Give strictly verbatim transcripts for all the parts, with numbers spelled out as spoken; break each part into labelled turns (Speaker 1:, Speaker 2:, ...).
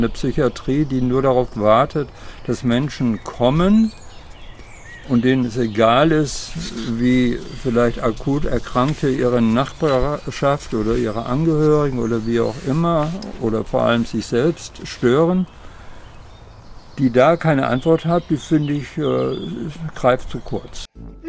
Speaker 1: Eine Psychiatrie, die nur darauf wartet, dass Menschen kommen und denen es egal ist, wie vielleicht akut Erkrankte ihre Nachbarschaft oder ihre Angehörigen oder wie auch immer oder vor allem sich selbst stören. Die da keine Antwort hat, die finde ich, äh, greift zu kurz.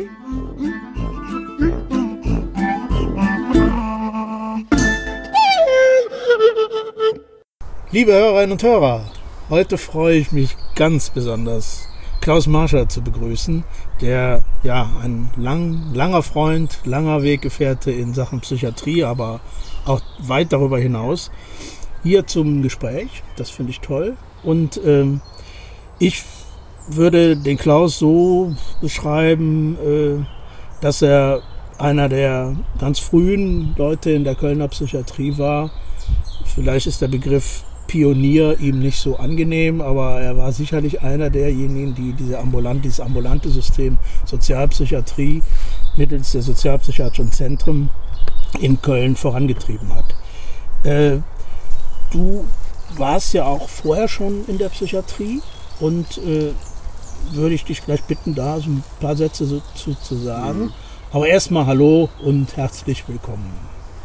Speaker 2: Liebe Hörerinnen und Hörer, heute freue ich mich ganz besonders, Klaus Marscher zu begrüßen, der ja ein lang, langer Freund, langer Weggefährte in Sachen Psychiatrie, aber auch weit darüber hinaus, hier zum Gespräch. Das finde ich toll. Und ähm, ich würde den Klaus so beschreiben, äh, dass er einer der ganz frühen Leute in der Kölner Psychiatrie war. Vielleicht ist der Begriff Pionier ihm nicht so angenehm, aber er war sicherlich einer derjenigen, die diese ambulant, dieses ambulante System Sozialpsychiatrie mittels der sozialpsychiatrischen Zentren in Köln vorangetrieben hat. Äh, du warst ja auch vorher schon in der Psychiatrie und äh, würde ich dich gleich bitten, da so ein paar Sätze so, zu, zu sagen. Mhm. Aber erstmal hallo und herzlich willkommen.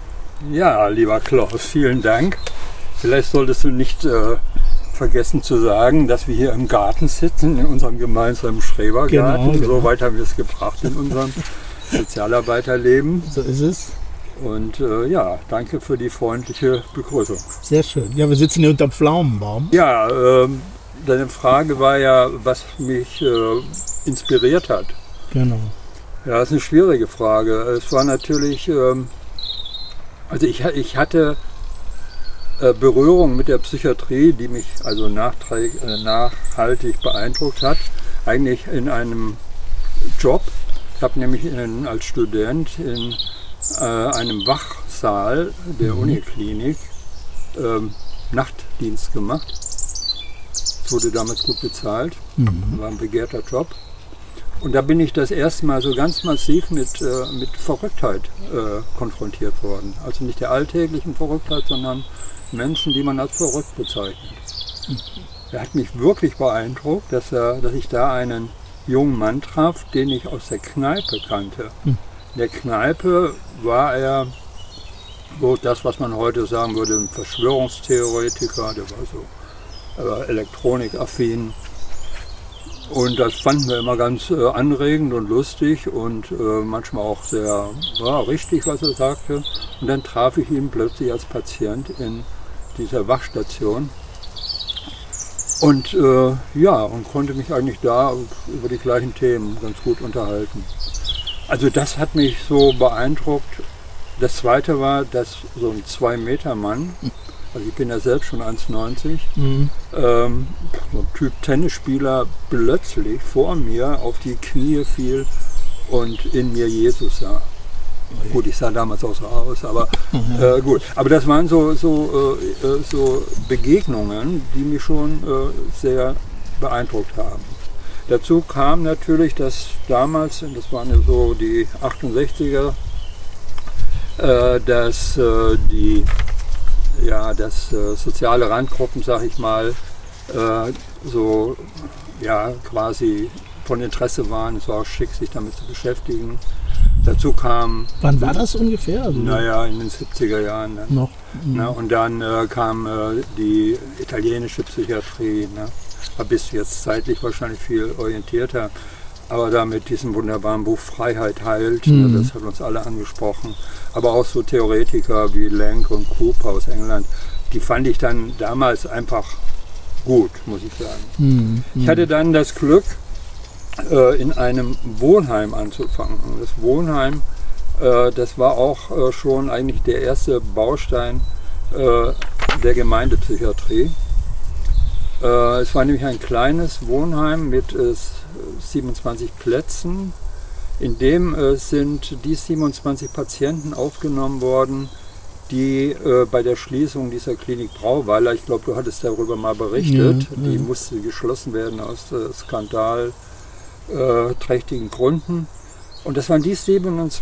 Speaker 1: Ja, lieber Klaus, vielen Dank. Vielleicht solltest du nicht äh, vergessen zu sagen, dass wir hier im Garten sitzen, in unserem gemeinsamen Schrebergarten.
Speaker 2: Genau, genau.
Speaker 1: So weit haben wir es gebracht in unserem Sozialarbeiterleben.
Speaker 2: So ist es.
Speaker 1: Und äh, ja, danke für die freundliche Begrüßung.
Speaker 2: Sehr schön. Ja, wir sitzen hier unterm Pflaumenbaum.
Speaker 1: Ja, äh, deine Frage war ja, was mich äh, inspiriert hat.
Speaker 2: Genau.
Speaker 1: Ja, das ist eine schwierige Frage. Es war natürlich, äh, also ich, ich hatte Berührung mit der Psychiatrie, die mich also nachträg, äh, nachhaltig beeindruckt hat, eigentlich in einem Job. Ich habe nämlich in, als Student in äh, einem Wachsaal der mhm. Uniklinik ähm, Nachtdienst gemacht. Das wurde damals gut bezahlt, mhm. war ein begehrter Job. Und da bin ich das erste Mal so ganz massiv mit, äh, mit Verrücktheit äh, konfrontiert worden. Also nicht der alltäglichen Verrücktheit, sondern Menschen, die man als verrückt bezeichnet. Er hat mich wirklich beeindruckt, dass, er, dass ich da einen jungen Mann traf, den ich aus der Kneipe kannte. In der Kneipe war er so das, was man heute sagen würde, ein Verschwörungstheoretiker, der war so äh, elektronikaffin. Und das fanden wir immer ganz äh, anregend und lustig und äh, manchmal auch sehr ja, richtig, was er sagte. Und dann traf ich ihn plötzlich als Patient in dieser Wachstation und äh, ja, und konnte mich eigentlich da über die gleichen Themen ganz gut unterhalten. Also das hat mich so beeindruckt. Das zweite war, dass so ein Zwei-Meter-Mann, also ich bin ja selbst schon eins neunzig, mhm. ähm, so ein Typ Tennisspieler, plötzlich vor mir auf die Knie fiel und in mir Jesus sah. Okay. Gut, ich sah damals auch so aus, aber mhm. äh, gut. Aber das waren so, so, äh, so Begegnungen, die mich schon äh, sehr beeindruckt haben. Dazu kam natürlich, dass damals, das waren ja so die achtundsechziger, äh, dass äh, die ja, dass äh, soziale Randgruppen, sag ich mal, äh, so ja, quasi von Interesse waren. Es war auch schick, sich damit zu beschäftigen. Dazu kam...
Speaker 2: Wann war das ungefähr? Also
Speaker 1: naja, in den siebziger Jahren. Ne?
Speaker 2: Noch.
Speaker 1: Ne? Und dann äh, kam äh, die italienische Psychiatrie. Ne? Da bist du jetzt zeitlich wahrscheinlich viel orientierter. Aber da mit diesem wunderbaren Buch Freiheit heilt, mhm. ne? Das hat uns alle angesprochen. Aber auch so Theoretiker wie Lenk und Cooper aus England, die fand ich dann damals einfach gut, muss ich sagen. Mhm. Ich hatte dann das Glück, äh, in einem Wohnheim anzufangen. Und das Wohnheim, äh, das war auch äh, schon eigentlich der erste Baustein äh, der Gemeindepsychiatrie. Äh, es war nämlich ein kleines Wohnheim mit äh, siebenundzwanzig Plätzen. In dem äh, sind die siebenundzwanzig Patienten aufgenommen worden, die äh, bei der Schließung dieser Klinik Brauweiler, ich glaube, du hattest darüber mal berichtet, ja, die ja. musste geschlossen werden aus äh, skandalträchtigen Gründen. Und das waren die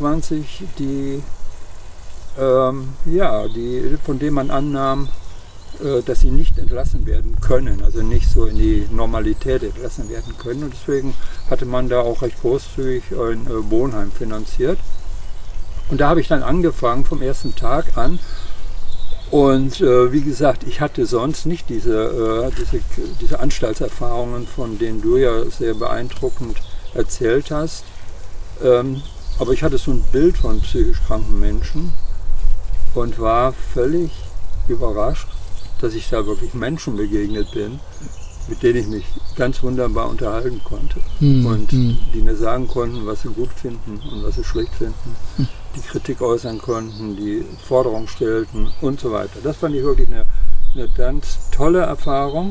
Speaker 1: siebenundzwanzig, die, ähm, ja, die, von denen man annahm, äh, dass sie nicht entlassen werden können, also nicht so in die Normalität entlassen werden können. Und deswegen hatte man da auch recht großzügig ein äh, Wohnheim finanziert. Und da habe ich dann angefangen vom ersten Tag an. Und äh, wie gesagt, ich hatte sonst nicht diese, äh, diese, diese Anstaltserfahrungen, von denen du ja sehr beeindruckend erzählt hast. Ähm, aber ich hatte so ein Bild von psychisch kranken Menschen und war völlig überrascht, dass ich da wirklich Menschen begegnet bin, mit denen ich mich ganz wunderbar unterhalten konnte. Mhm. Und die mir sagen konnten, was sie gut finden und was sie schlecht finden, mhm. die Kritik äußern konnten, die Forderungen stellten und so weiter. Das fand ich wirklich eine, eine ganz tolle Erfahrung.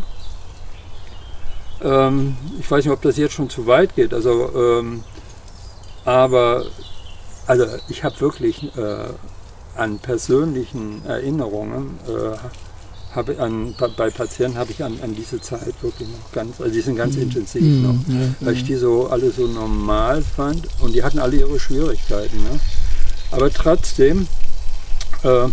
Speaker 1: Ähm, ich weiß nicht, ob das jetzt schon zu weit geht, also, ähm, aber also ich habe wirklich äh, an persönlichen Erinnerungen, äh, hab an, bei Patienten habe ich an, an diese Zeit wirklich noch ganz, also die sind ganz mm. intensiv mm, noch, ja, weil ich die so alle so normal fand und die hatten alle ihre Schwierigkeiten. Ne? Aber trotzdem, äh,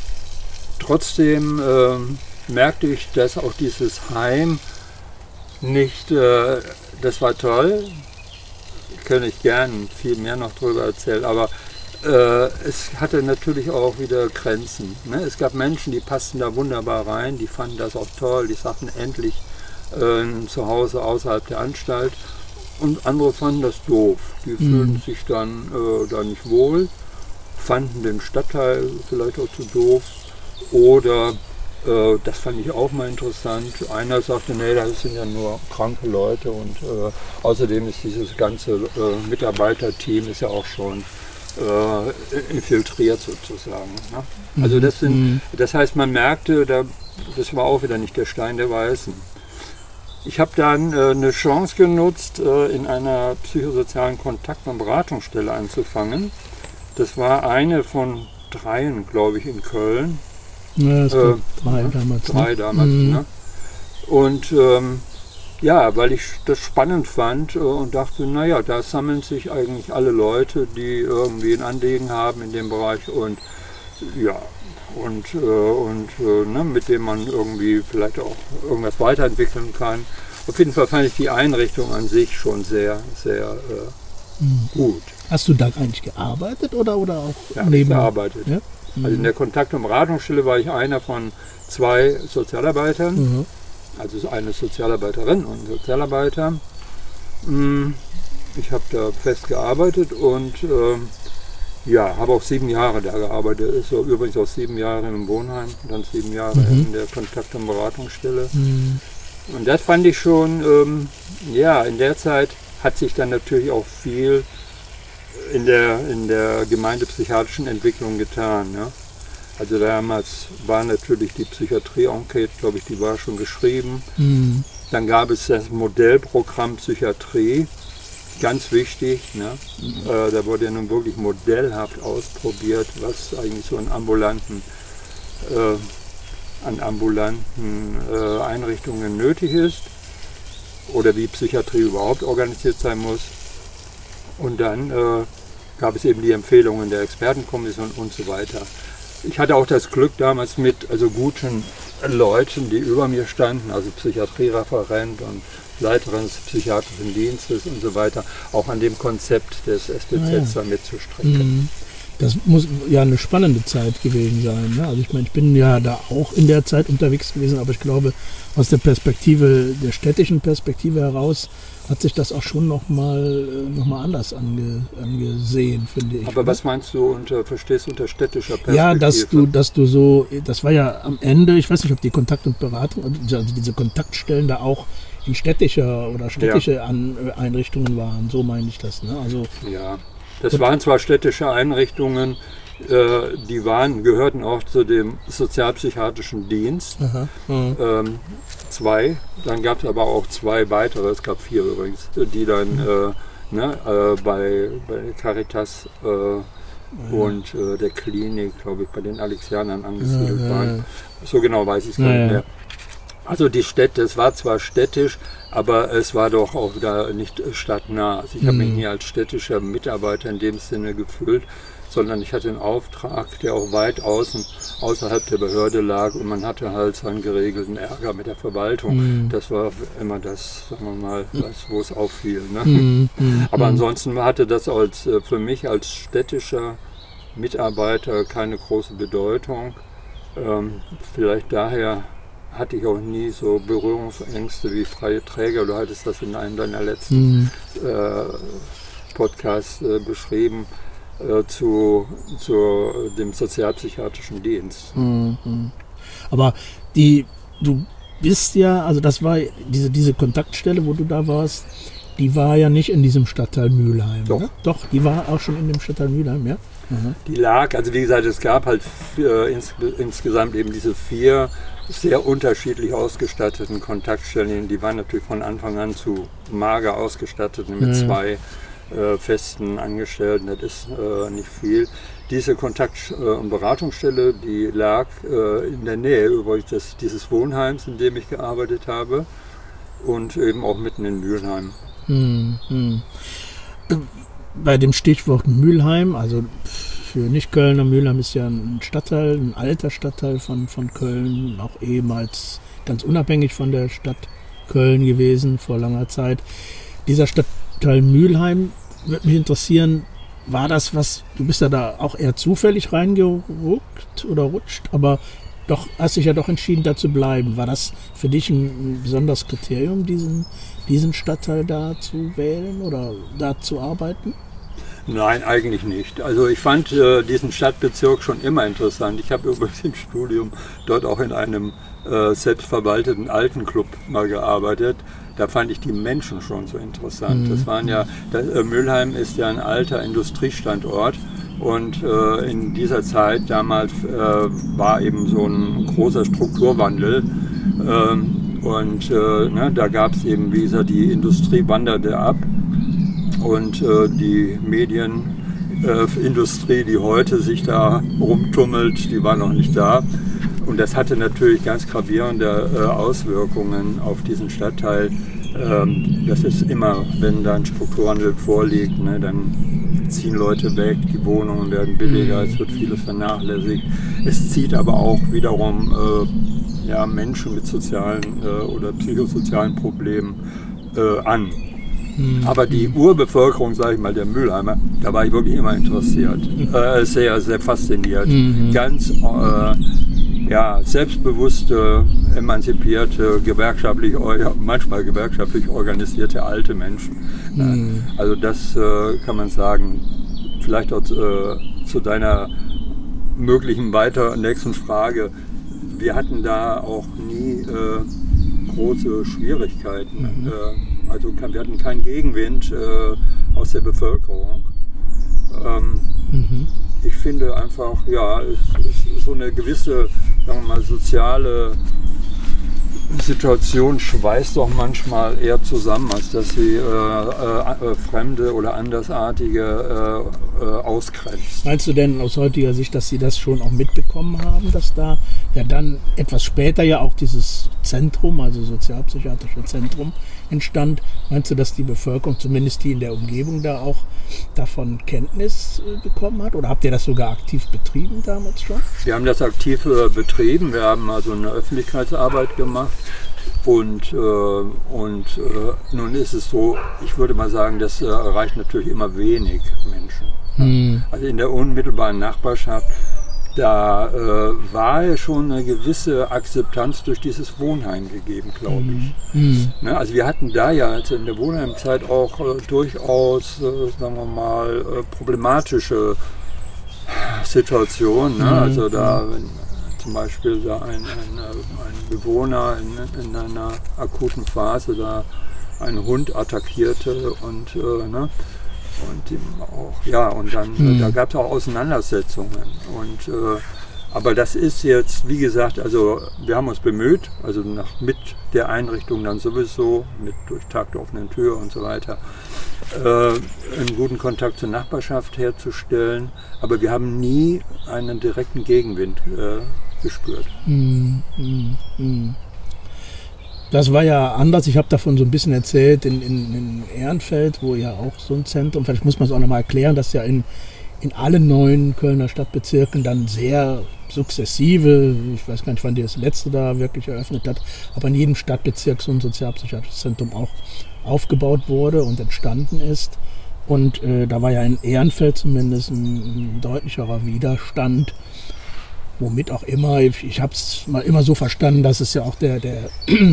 Speaker 1: trotzdem äh, merkte ich, dass auch dieses Heim nicht, äh, das war toll, könnte ich gern viel mehr noch darüber erzählen, aber äh, es hatte natürlich auch wieder Grenzen. Ne? Es gab Menschen, die passten da wunderbar rein, die fanden das auch toll, die sagten endlich äh, ein Zuhause außerhalb der Anstalt und andere fanden das doof. Die mhm. fühlten sich dann äh, da nicht wohl, fanden den Stadtteil vielleicht auch zu doof oder äh, das fand ich auch mal interessant. Einer sagte, nee, das sind ja nur kranke Leute und äh, außerdem ist dieses ganze äh, Mitarbeiterteam ist ja auch schon äh, infiltriert sozusagen. Ne? Also das sind, das heißt, man merkte, da, das war auch wieder nicht der Stein der Weisen. Ich habe dann äh, eine Chance genutzt, äh, in einer psychosozialen Kontakt- und Beratungsstelle anzufangen. Das war eine von dreien, glaube ich, in Köln.
Speaker 2: Ja, es gab äh, drei damals.
Speaker 1: Drei
Speaker 2: ne?
Speaker 1: damals, mhm. ne? Und ähm, ja, weil ich das spannend fand äh, und dachte, naja, da sammeln sich eigentlich alle Leute, die irgendwie ein Anliegen haben in dem Bereich und ja, und, äh, und äh, ne, mit dem man irgendwie vielleicht auch irgendwas weiterentwickeln kann. Auf jeden Fall fand ich die Einrichtung an sich schon sehr, sehr äh, mhm. gut.
Speaker 2: Hast du da eigentlich gearbeitet oder, oder auch
Speaker 1: ja,
Speaker 2: neben?
Speaker 1: gearbeitet. Ja? Also in der Kontakt- und Beratungsstelle war ich einer von zwei Sozialarbeitern, mhm. also eine Sozialarbeiterin und ein Sozialarbeiter. Ich habe da fest gearbeitet und äh, ja, habe auch sieben Jahre da gearbeitet. So, übrigens auch sieben Jahre im Wohnheim, dann sieben Jahre mhm. in der Kontakt- und Beratungsstelle. Mhm. Und das fand ich schon, ähm, ja, in der Zeit hat sich dann natürlich auch viel in der, in der gemeindepsychiatrischen Entwicklung getan. Ja? Also damals war natürlich die Psychiatrie-Enquete, glaube ich, die war schon geschrieben. Mhm. Dann gab es das Modellprogramm Psychiatrie, ganz wichtig. Ne? Mhm. Äh, da wurde ja nun wirklich modellhaft ausprobiert, was eigentlich so an ambulanten, äh, an ambulanten äh, Einrichtungen nötig ist oder wie Psychiatrie überhaupt organisiert sein muss. Und dann äh, gab es eben die Empfehlungen der Expertenkommission und so weiter. Ich hatte auch das Glück damals mit also guten Leuten, die über mir standen, also Psychiatriereferent und Leiterin des psychiatrischen Dienstes und so weiter, auch an dem Konzept des S B Z ah, ja. mitzustrecken.
Speaker 2: Das muss ja eine spannende Zeit gewesen sein. Ne? Also ich meine, ich bin ja da auch in der Zeit unterwegs gewesen, aber ich glaube, aus der Perspektive, der städtischen Perspektive heraus, hat sich das auch schon nochmal noch mal anders ange, angesehen, finde ich.
Speaker 1: Aber oder? Was meinst du unter, verstehst du unter städtischer Perspektive?
Speaker 2: Ja, dass du, dass du so, das war ja am Ende, ich weiß nicht, ob die Kontakt- und Beratung, also diese Kontaktstellen da auch in städtischer oder städtische ja. An, Einrichtungen waren, so meine ich das. Ne? Also,
Speaker 1: ja, das waren zwar städtische Einrichtungen, äh, die waren, gehörten auch zu dem sozialpsychiatrischen Dienst. Aha, ähm, zwei, dann gab es aber auch zwei weitere, es gab vier übrigens, die dann mhm. äh, ne, äh, bei, bei Caritas äh, ja. und äh, der Klinik, glaube ich, bei den Alexianern angesiedelt ja, ja, waren. So genau weiß ich es gar ja, nicht mehr. Also die Städte, es war zwar städtisch, aber es war doch auch wieder nicht stadtnah. Also ich mhm. habe mich nie als städtischer Mitarbeiter in dem Sinne gefühlt. sondern ich hatte einen Auftrag, der auch weit außen, außerhalb der Behörde lag und man hatte halt seinen geregelten Ärger mit der Verwaltung. Mhm. Das war immer das, sagen wir mal, das, wo es auffiel. Ne? Mhm. Aber ansonsten hatte das als, für mich als städtischer Mitarbeiter keine große Bedeutung. Ähm, vielleicht daher hatte ich auch nie so Berührungsängste wie freie Träger. Du hattest das in einem deiner letzten mhm. äh, Podcasts äh, beschrieben. Zu, zu dem sozialpsychiatrischen Dienst.
Speaker 2: Mhm. Aber die, du bist ja, also das war diese, diese Kontaktstelle, wo du da warst, die war ja nicht in diesem Stadtteil Mülheim.
Speaker 1: Doch.
Speaker 2: Ne? Doch, die war auch schon in dem Stadtteil Mülheim, ja? Mhm.
Speaker 1: Die lag, also wie gesagt, es gab halt äh, ins, insgesamt eben diese vier sehr unterschiedlich ausgestatteten Kontaktstellen. Die waren natürlich von Anfang an zu mager ausgestattet mit mhm. zwei Äh, festen Angestellten, das ist äh, nicht viel. Diese Kontakt- äh, und Beratungsstelle, die lag äh, in der Nähe übrigens des, dieses Wohnheims, in dem ich gearbeitet habe und eben auch mitten in Mülheim.
Speaker 2: Hm, hm. Bei dem Stichwort Mülheim, also für Nicht-Kölner, Mülheim ist ja ein Stadtteil, ein alter Stadtteil von, von Köln, auch ehemals ganz unabhängig von der Stadt Köln gewesen vor langer Zeit. Dieser Stadtteil Mülheim, würde mich interessieren, war das was, du bist ja da auch eher zufällig reingeruckt oder rutscht, aber doch hast dich ja doch entschieden, da zu bleiben. War das für dich ein, ein besonderes Kriterium, diesen, diesen Stadtteil da zu wählen oder da zu arbeiten?
Speaker 1: Nein, eigentlich nicht. Also ich fand äh, diesen Stadtbezirk schon immer interessant. Ich habe übrigens im Studium dort auch in einem äh, selbstverwalteten Altenclub mal gearbeitet. Da fand ich die Menschen schon so interessant. Mhm. Das waren ja, das, äh, Mülheim ist ja ein alter Industriestandort und äh, in dieser Zeit damals äh, war eben so ein großer Strukturwandel. Ähm, und äh, ne, da gab es eben, wie gesagt, die Industrie wanderte ab. Und äh, die Medienindustrie, äh, die heute sich da rumtummelt, die war noch nicht da. Und das hatte natürlich ganz gravierende äh, Auswirkungen auf diesen Stadtteil. Ähm, das ist immer, wenn da ein Strukturwandel vorliegt, ne, dann ziehen Leute weg, die Wohnungen werden billiger, es wird vieles vernachlässigt. Es zieht aber auch wiederum äh, ja, Menschen mit sozialen äh, oder psychosozialen Problemen äh, an. Aber die Urbevölkerung, sage ich mal, der Mülheimer, da war ich wirklich immer interessiert, äh, sehr, sehr fasziniert. Mhm. Ganz äh, ja, selbstbewusste, emanzipierte, gewerkschaftlich, manchmal gewerkschaftlich organisierte alte Menschen. Mhm. Also das äh, kann man sagen, vielleicht auch äh, zu deiner möglichen weiter nächsten Frage. Wir hatten da auch nie äh, große Schwierigkeiten. Mhm. Äh, Also wir hatten keinen Gegenwind äh, aus der Bevölkerung. Ähm, mhm. Ich finde einfach, ja, es, es ist so eine gewisse, sagen wir mal, soziale Situation schweißt doch manchmal eher zusammen, als dass sie äh, äh, Fremde oder Andersartige äh, äh, ausgrenzt.
Speaker 2: Meinst du denn aus heutiger Sicht, dass Sie das schon auch mitbekommen haben, dass da ja dann etwas später ja auch dieses Zentrum, also sozialpsychiatrische Zentrum, entstand? Meinst du, dass die Bevölkerung, zumindest die in der Umgebung, da auch davon Kenntnis äh, bekommen hat? Oder habt ihr das sogar aktiv betrieben damals schon?
Speaker 1: Wir haben das aktiv äh, betrieben. Wir haben also eine Öffentlichkeitsarbeit gemacht. Und, äh, und äh, nun ist es so, ich würde mal sagen, das äh, erreicht natürlich immer wenig Menschen. Hm. Also in der unmittelbaren Nachbarschaft, da äh, war ja schon eine gewisse Akzeptanz durch dieses Wohnheim gegeben, glaube ich. Mhm. Ne, also wir hatten da ja also in der Wohnheimzeit auch äh, durchaus, äh, sagen wir mal, äh, problematische Situationen. Ne? Mhm. Also da, wenn zum Beispiel da ein, ein, ein Bewohner in, in einer akuten Phase da einen Hund attackierte und äh, ne? Und auch, ja, und dann, hm. da gab es auch Auseinandersetzungen. Und, äh, aber das ist jetzt, wie gesagt, also wir haben uns bemüht, also nach, mit der Einrichtung dann sowieso, mit durch Tag der offenen Tür und so weiter, äh, einen guten Kontakt zur Nachbarschaft herzustellen. Aber wir haben nie einen direkten Gegenwind äh, gespürt.
Speaker 2: Hm, hm, hm. Das war ja anders, ich habe davon so ein bisschen erzählt, in, in, in Ehrenfeld, wo ja auch so ein Zentrum, vielleicht muss man es auch nochmal erklären, das ja in, in allen neuen Kölner Stadtbezirken dann sehr sukzessive, ich weiß gar nicht, wann die das letzte da wirklich eröffnet hat, aber in jedem Stadtbezirk so ein sozialpsychiatrisches Zentrum auch aufgebaut wurde und entstanden ist. Und äh, da war ja in Ehrenfeld zumindest ein, ein deutlicherer Widerstand, womit auch immer, ich, ich habe es mal immer so verstanden, dass es ja auch der, der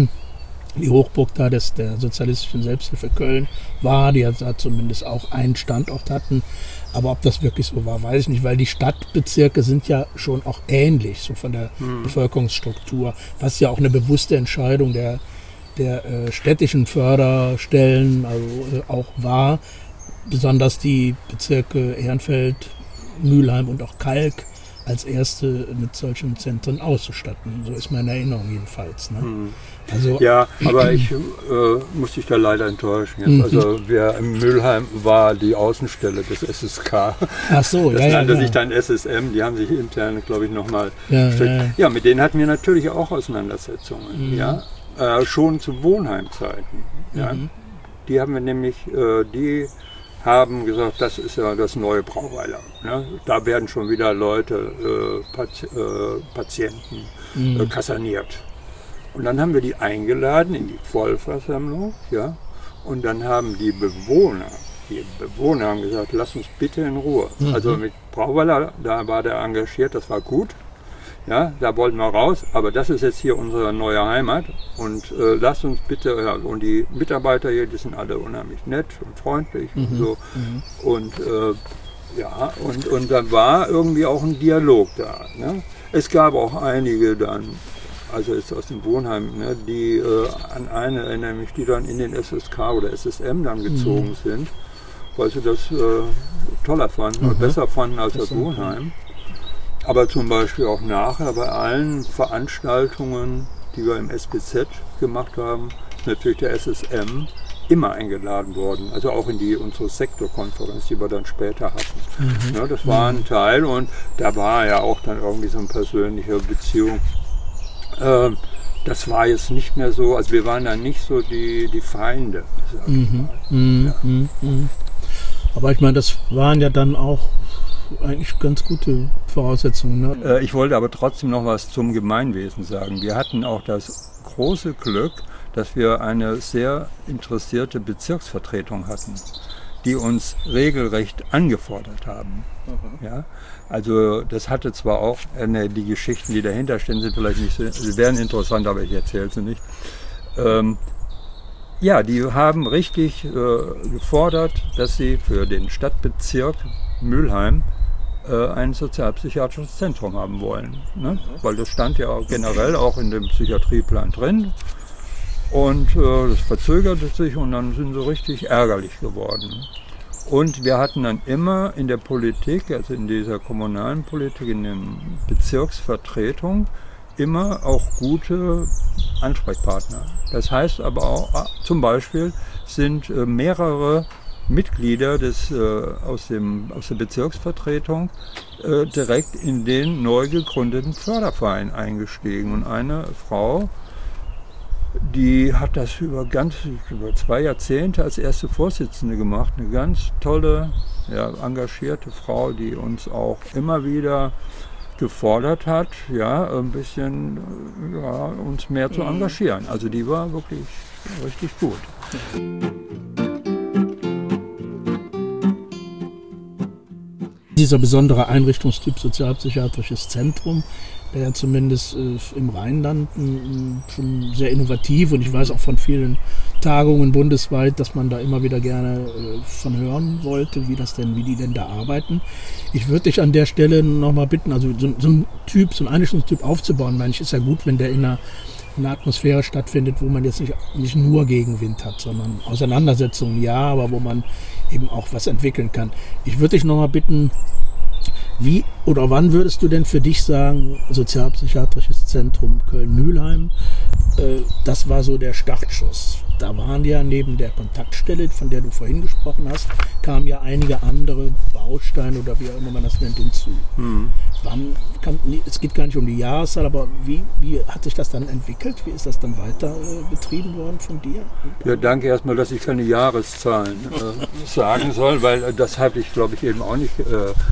Speaker 2: die Hochburg da des, der sozialistischen Selbsthilfe Köln war, die ja da zumindest auch einen Standort hatten. Aber ob das wirklich so war, weiß ich nicht, weil die Stadtbezirke sind ja schon auch ähnlich, so von der mhm. Bevölkerungsstruktur, was ja auch eine bewusste Entscheidung der, der äh, städtischen Förderstellen also, äh, auch war. Besonders die Bezirke Ehrenfeld, Mülheim und auch Kalk als erste mit solchen Zentren auszustatten. So ist meine Erinnerung jedenfalls. Ne?
Speaker 1: Mhm.
Speaker 2: Also,
Speaker 1: ja, aber ich äh, muss dich da leider enttäuschen. Jetzt. Also wir in Mülheim war die Außenstelle des S S K.
Speaker 2: Ach so,
Speaker 1: das
Speaker 2: ja,
Speaker 1: nannte
Speaker 2: ja,
Speaker 1: sich
Speaker 2: ja.
Speaker 1: dann S S M. Die haben sich intern, glaube ich, nochmal
Speaker 2: ja,
Speaker 1: ja,
Speaker 2: ja.
Speaker 1: ja, mit denen hatten wir natürlich auch Auseinandersetzungen.
Speaker 2: Mhm.
Speaker 1: Ja, äh, schon zu Wohnheimzeiten. Ja.
Speaker 2: Mhm.
Speaker 1: Die haben wir nämlich, äh, die haben gesagt, das ist ja das neue Brauweiler. Ne? Da werden schon wieder Leute, äh, Pati äh, Patienten
Speaker 2: Mhm.
Speaker 1: äh, kaserniert. Und dann haben wir die eingeladen in die Vollversammlung, ja, und dann haben die Bewohner, die Bewohner haben gesagt, lass uns bitte in Ruhe. Mhm. Also mit Brauweiler, da war der engagiert, das war gut, ja, da wollten wir raus, aber das ist jetzt hier unsere neue Heimat und äh, lass uns bitte, ja, und die Mitarbeiter hier, die sind alle unheimlich nett und freundlich mhm. und so mhm. und äh, ja, und, und da war irgendwie auch ein Dialog da. Ne? Es gab auch einige dann, also jetzt aus dem Wohnheim, ne, die äh, an eine erinnere mich, die dann in den S S K oder S S M dann gezogen mhm. sind, weil sie das äh, toller fanden, mhm. besser fanden als das, das Wohnheim. Aber zum Beispiel auch nachher bei allen Veranstaltungen, die wir im S B Z gemacht haben, ist natürlich der S S M immer eingeladen worden. Also auch in die unsere Sektorkonferenz, die wir dann später hatten. Mhm. Ja, das war ein Teil und da war ja auch dann irgendwie so eine persönliche Beziehung. Ähm, das war jetzt nicht mehr so, also wir waren dann nicht so die, die Feinde. Sag ich
Speaker 2: Mhm.
Speaker 1: mal.
Speaker 2: Mhm.
Speaker 1: Ja.
Speaker 2: Mhm. Aber ich meine, das waren ja dann auch eigentlich ganz gute Voraussetzungen. Ne?
Speaker 1: Äh, ich wollte aber trotzdem noch was zum Gemeinwesen sagen. Wir hatten auch das große Glück, dass wir eine sehr interessierte Bezirksvertretung hatten, die uns regelrecht angefordert haben. Mhm. Ja? Also das hatte zwar auch, äh, ne, die Geschichten, die dahinter stehen, sind vielleicht nicht so, sie wären interessant, aber ich erzähle sie nicht. Ähm, ja, die haben richtig äh, gefordert, dass sie für den Stadtbezirk Mülheim äh, ein sozialpsychiatrisches Zentrum haben wollen. Ne? Weil das stand ja generell auch in dem Psychiatrieplan drin. Und äh, das verzögerte sich und dann sind sie richtig ärgerlich geworden. Und wir hatten dann immer in der Politik, also in dieser kommunalen Politik, in der Bezirksvertretung, immer auch gute Ansprechpartner. Das heißt aber auch, zum Beispiel sind äh, mehrere Mitglieder des, äh, aus, dem, aus der Bezirksvertretung äh, direkt in den neu gegründeten Förderverein eingestiegen. Und eine Frau, die hat das über ganz über zwei Jahrzehnte als erste Vorsitzende gemacht. Eine ganz tolle, ja, engagierte Frau, die uns auch immer wieder gefordert hat, ja, ein bisschen, ja, uns mehr zu engagieren. Also die war wirklich richtig gut.
Speaker 2: Dieser besondere Einrichtungstyp Sozialpsychiatrisches Zentrum, der ja zumindest äh, im Rheinland äh, schon sehr innovativ und ich weiß auch von vielen Tagungen bundesweit, dass man da immer wieder gerne äh, von hören wollte, wie das denn, wie die denn da arbeiten. Ich würde dich an der Stelle nochmal bitten, also so, so ein Typ, so ein Einrichtungstyp aufzubauen, meine ich, ist ja gut, wenn der in einer, in einer Atmosphäre stattfindet, wo man jetzt nicht, nicht nur Gegenwind hat, sondern Auseinandersetzungen ja, aber wo man eben auch was entwickeln kann. Ich würde dich nochmal bitten, wie oder wann würdest du denn für dich sagen, Sozialpsychiatrisches Zentrum Köln-Mülheim, äh, das war so der Startschuss. Da waren ja neben der Kontaktstelle, von der du vorhin gesprochen hast, kamen ja einige andere Bausteine oder wie auch immer man das nennt hinzu. Mhm. Wann kann, es geht gar nicht um die Jahreszahl, aber wie, wie hat sich das dann entwickelt? Wie ist das dann weiter äh, betrieben worden von dir?
Speaker 1: Ja, danke erstmal, dass ich keine Jahreszahlen äh, sagen soll, weil äh, das habe ich, glaube ich, eben auch nicht äh,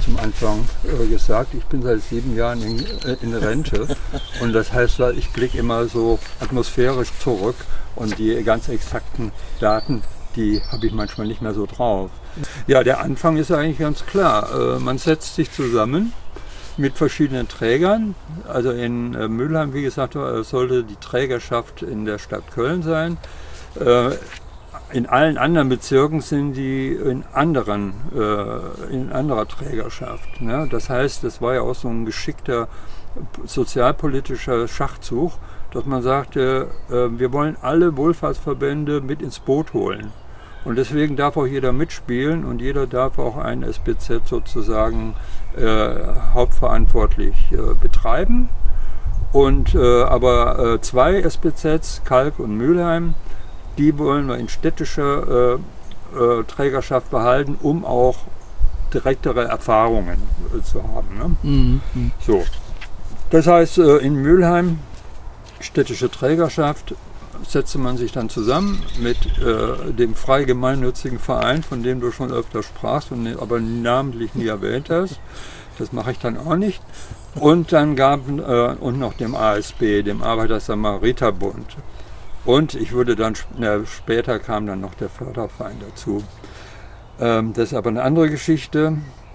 Speaker 1: am Anfang äh, gesagt, ich bin seit sieben Jahren in, äh, in Rente und das heißt, ich blicke immer so atmosphärisch zurück und die ganz exakten Daten, die habe ich manchmal nicht mehr so drauf. Ja, der Anfang ist eigentlich ganz klar. Äh, man setzt sich zusammen mit verschiedenen Trägern. Also in äh, Mülheim, wie gesagt, sollte die Trägerschaft in der Stadt Köln sein. Äh, in allen anderen Bezirken sind die in, anderen, äh, in anderer Trägerschaft. Ne? Das heißt, das war ja auch so ein geschickter sozialpolitischer Schachzug, dass man sagte, äh, wir wollen alle Wohlfahrtsverbände mit ins Boot holen. Und deswegen darf auch jeder mitspielen und jeder darf auch ein S B Z sozusagen äh, hauptverantwortlich äh, betreiben. Und, äh, aber äh, zwei S B Zs, Kalk und Mülheim, die wollen wir in städtischer äh, äh, Trägerschaft behalten, um auch direktere Erfahrungen äh, zu haben. Ne? Mhm. So. Das heißt, äh, in Mülheim, städtische Trägerschaft, setzte man sich dann zusammen mit äh, dem frei gemeinnützigen Verein, von dem du schon öfter sprachst, und, aber namentlich nie erwähnt hast. Das mache ich dann auch nicht. Und dann gab äh, und noch dem A S B, dem Arbeiter-Samariter-Bund. Und ich würde dann, na, später kam dann noch der Förderverein dazu. Ähm, das ist aber eine andere Geschichte.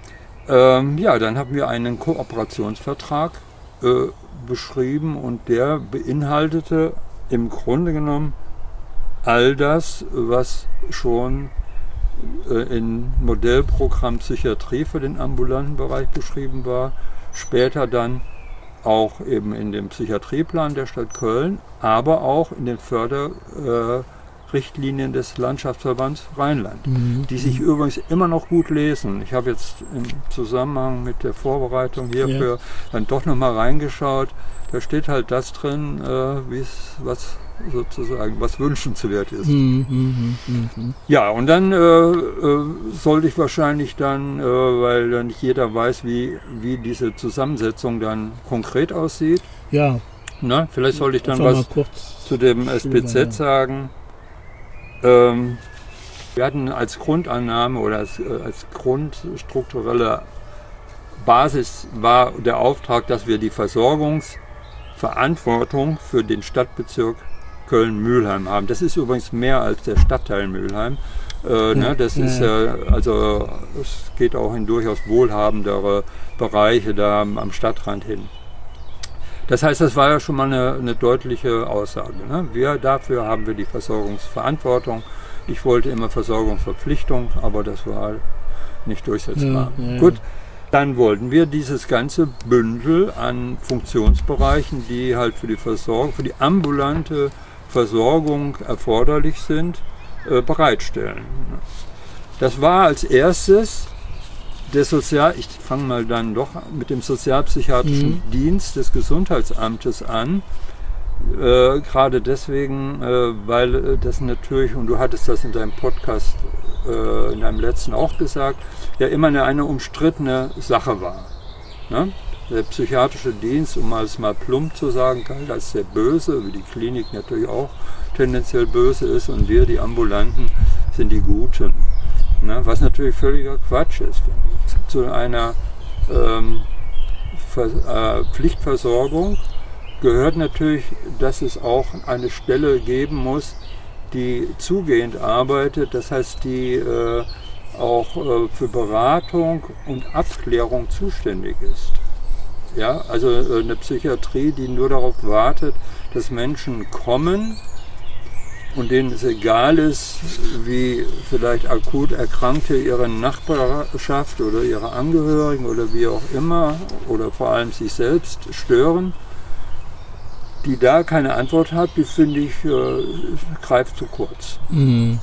Speaker 1: Ähm, ja, dann haben wir einen Kooperationsvertrag äh, beschrieben und der beinhaltete im Grunde genommen all das, was schon äh, im Modellprogramm Psychiatrie für den ambulanten Bereich beschrieben war, später dann auch eben in dem Psychiatrieplan der Stadt Köln, aber auch in den Förderrichtlinien äh, des Landschaftsverbands Rheinland, mhm. die sich übrigens immer noch gut lesen. Ich habe jetzt im Zusammenhang mit der Vorbereitung hierfür ja. dann doch nochmal reingeschaut. Da steht halt das drin, äh, wie es was sozusagen was wünschenswert ist. Mhm, mh, mh. Ja, und dann äh, äh, sollte ich wahrscheinlich dann, äh, weil dann nicht jeder weiß, wie, wie diese Zusammensetzung dann konkret aussieht.
Speaker 2: Ja.
Speaker 1: Na, vielleicht sollte ich dann was zu dem S B Z sagen. Ähm, wir hatten als Grundannahme oder als, äh, als grundstrukturelle Basis war der Auftrag, dass wir die Versorgungsverantwortung für den Stadtbezirk Köln-Mülheim haben. Das ist übrigens mehr als der Stadtteil Mülheim. Äh, ja, ne, das ja, ist äh, also es geht auch in durchaus wohlhabendere Bereiche da am, am Stadtrand hin. Das heißt, das war ja schon mal eine, eine deutliche Aussage. Ne? Wir, dafür haben wir die Versorgungsverantwortung. Ich wollte immer Versorgungsverpflichtung, aber das war nicht durchsetzbar. Ja, ja. Gut. Dann wollten wir dieses ganze Bündel an Funktionsbereichen, die halt für die Versorgung, für die ambulante Versorgung erforderlich sind, äh, bereitstellen. Das war als erstes der Sozial, ich fange mal dann doch mit dem sozialpsychiatrischen mhm. Dienst des Gesundheitsamtes an. Äh, gerade deswegen, äh, weil das natürlich, und du hattest das in deinem Podcast, äh, in deinem letzten auch gesagt, ja immer eine, eine umstrittene Sache war. Ne? Der psychiatrische Dienst, um es mal plump zu sagen, galt als sehr böse, wie die Klinik natürlich auch tendenziell böse ist, und wir, die Ambulanten, sind die Guten. Ne? Was natürlich völliger Quatsch ist. Zu einer ähm, Ver- äh, Pflichtversorgung gehört natürlich, dass es auch eine Stelle geben muss, die zugehend arbeitet, das heißt, die äh, auch äh, für Beratung und Abklärung zuständig ist. Ja, also äh, eine Psychiatrie, die nur darauf wartet, dass Menschen kommen und denen es egal ist, wie vielleicht akut Erkrankte ihre Nachbarschaft oder ihre Angehörigen oder wie auch immer oder vor allem sich selbst stören, die da keine Antwort hat, die finde ich, äh, greift zu kurz. Mhm.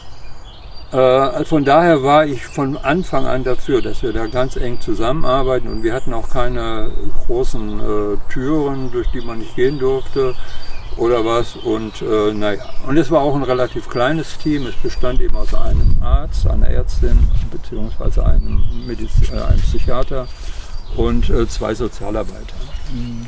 Speaker 1: Äh, von daher war ich von Anfang an dafür, dass wir da ganz eng zusammenarbeiten, und wir hatten auch keine großen äh, Türen, durch die man nicht gehen durfte oder was, und äh, naja. Und es war auch ein relativ kleines Team, es bestand eben aus einem Arzt, einer Ärztin beziehungsweise einem, Mediz- äh, einem Psychiater und äh, zwei Sozialarbeiter. Mhm.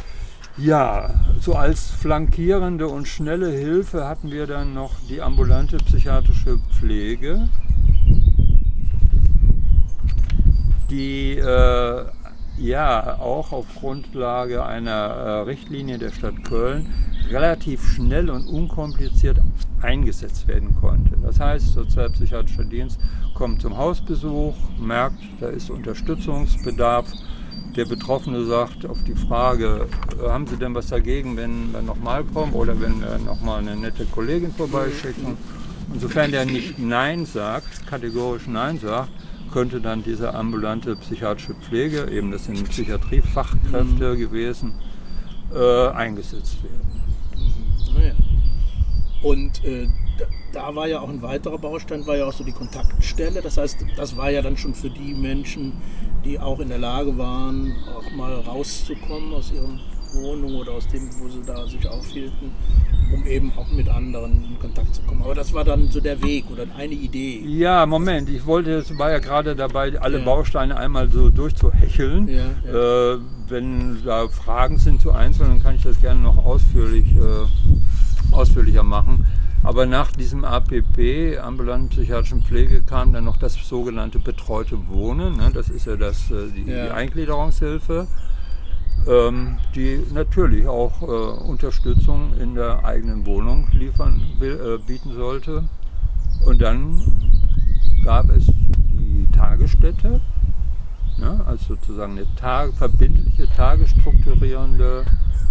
Speaker 1: Ja, so als flankierende und schnelle Hilfe hatten wir dann noch die ambulante psychiatrische Pflege, die äh, ja auch auf Grundlage einer äh, Richtlinie der Stadt Köln relativ schnell und unkompliziert eingesetzt werden konnte. Das heißt, der Sozialpsychiatrische Dienst kommt zum Hausbesuch, merkt, da ist Unterstützungsbedarf. Der Betroffene sagt auf die Frage, haben Sie denn was dagegen, wenn wir nochmal kommen oder wenn wir nochmal eine nette Kollegin vorbeischicken? Und sofern der nicht Nein sagt, kategorisch Nein sagt, könnte dann diese ambulante psychiatrische Pflege, eben das sind Psychiatriefachkräfte mhm. gewesen, äh, eingesetzt werden.
Speaker 2: Naja. Und äh, da, da war ja auch ein weiterer Baustein, war ja auch so die Kontaktstelle. Das heißt, das war ja dann schon für die Menschen, die auch in der Lage waren, auch mal rauszukommen aus ihren Wohnungen oder aus dem, wo sie da sich aufhielten, um eben auch mit anderen in Kontakt zu kommen. Aber das war dann so der Weg oder eine Idee.
Speaker 1: Ja, Moment, ich wollte, es war ja gerade dabei, alle ja. Bausteine einmal so durchzuhecheln. Ja, ja. Äh, wenn da Fragen sind zu Einzelnen, kann ich das gerne noch ausführlich, äh, ausführlicher machen. Aber nach diesem A P P, ambulanten psychiatrischen Pflege, kam dann noch das sogenannte betreute Wohnen. Ne? Das ist ja das, die, ja. die Eingliederungshilfe, ähm, die natürlich auch äh, Unterstützung in der eigenen Wohnung liefern will, äh, bieten sollte. Und dann gab es die Tagesstätte, ne? Also sozusagen eine Tag, verbindliche, tagesstrukturierende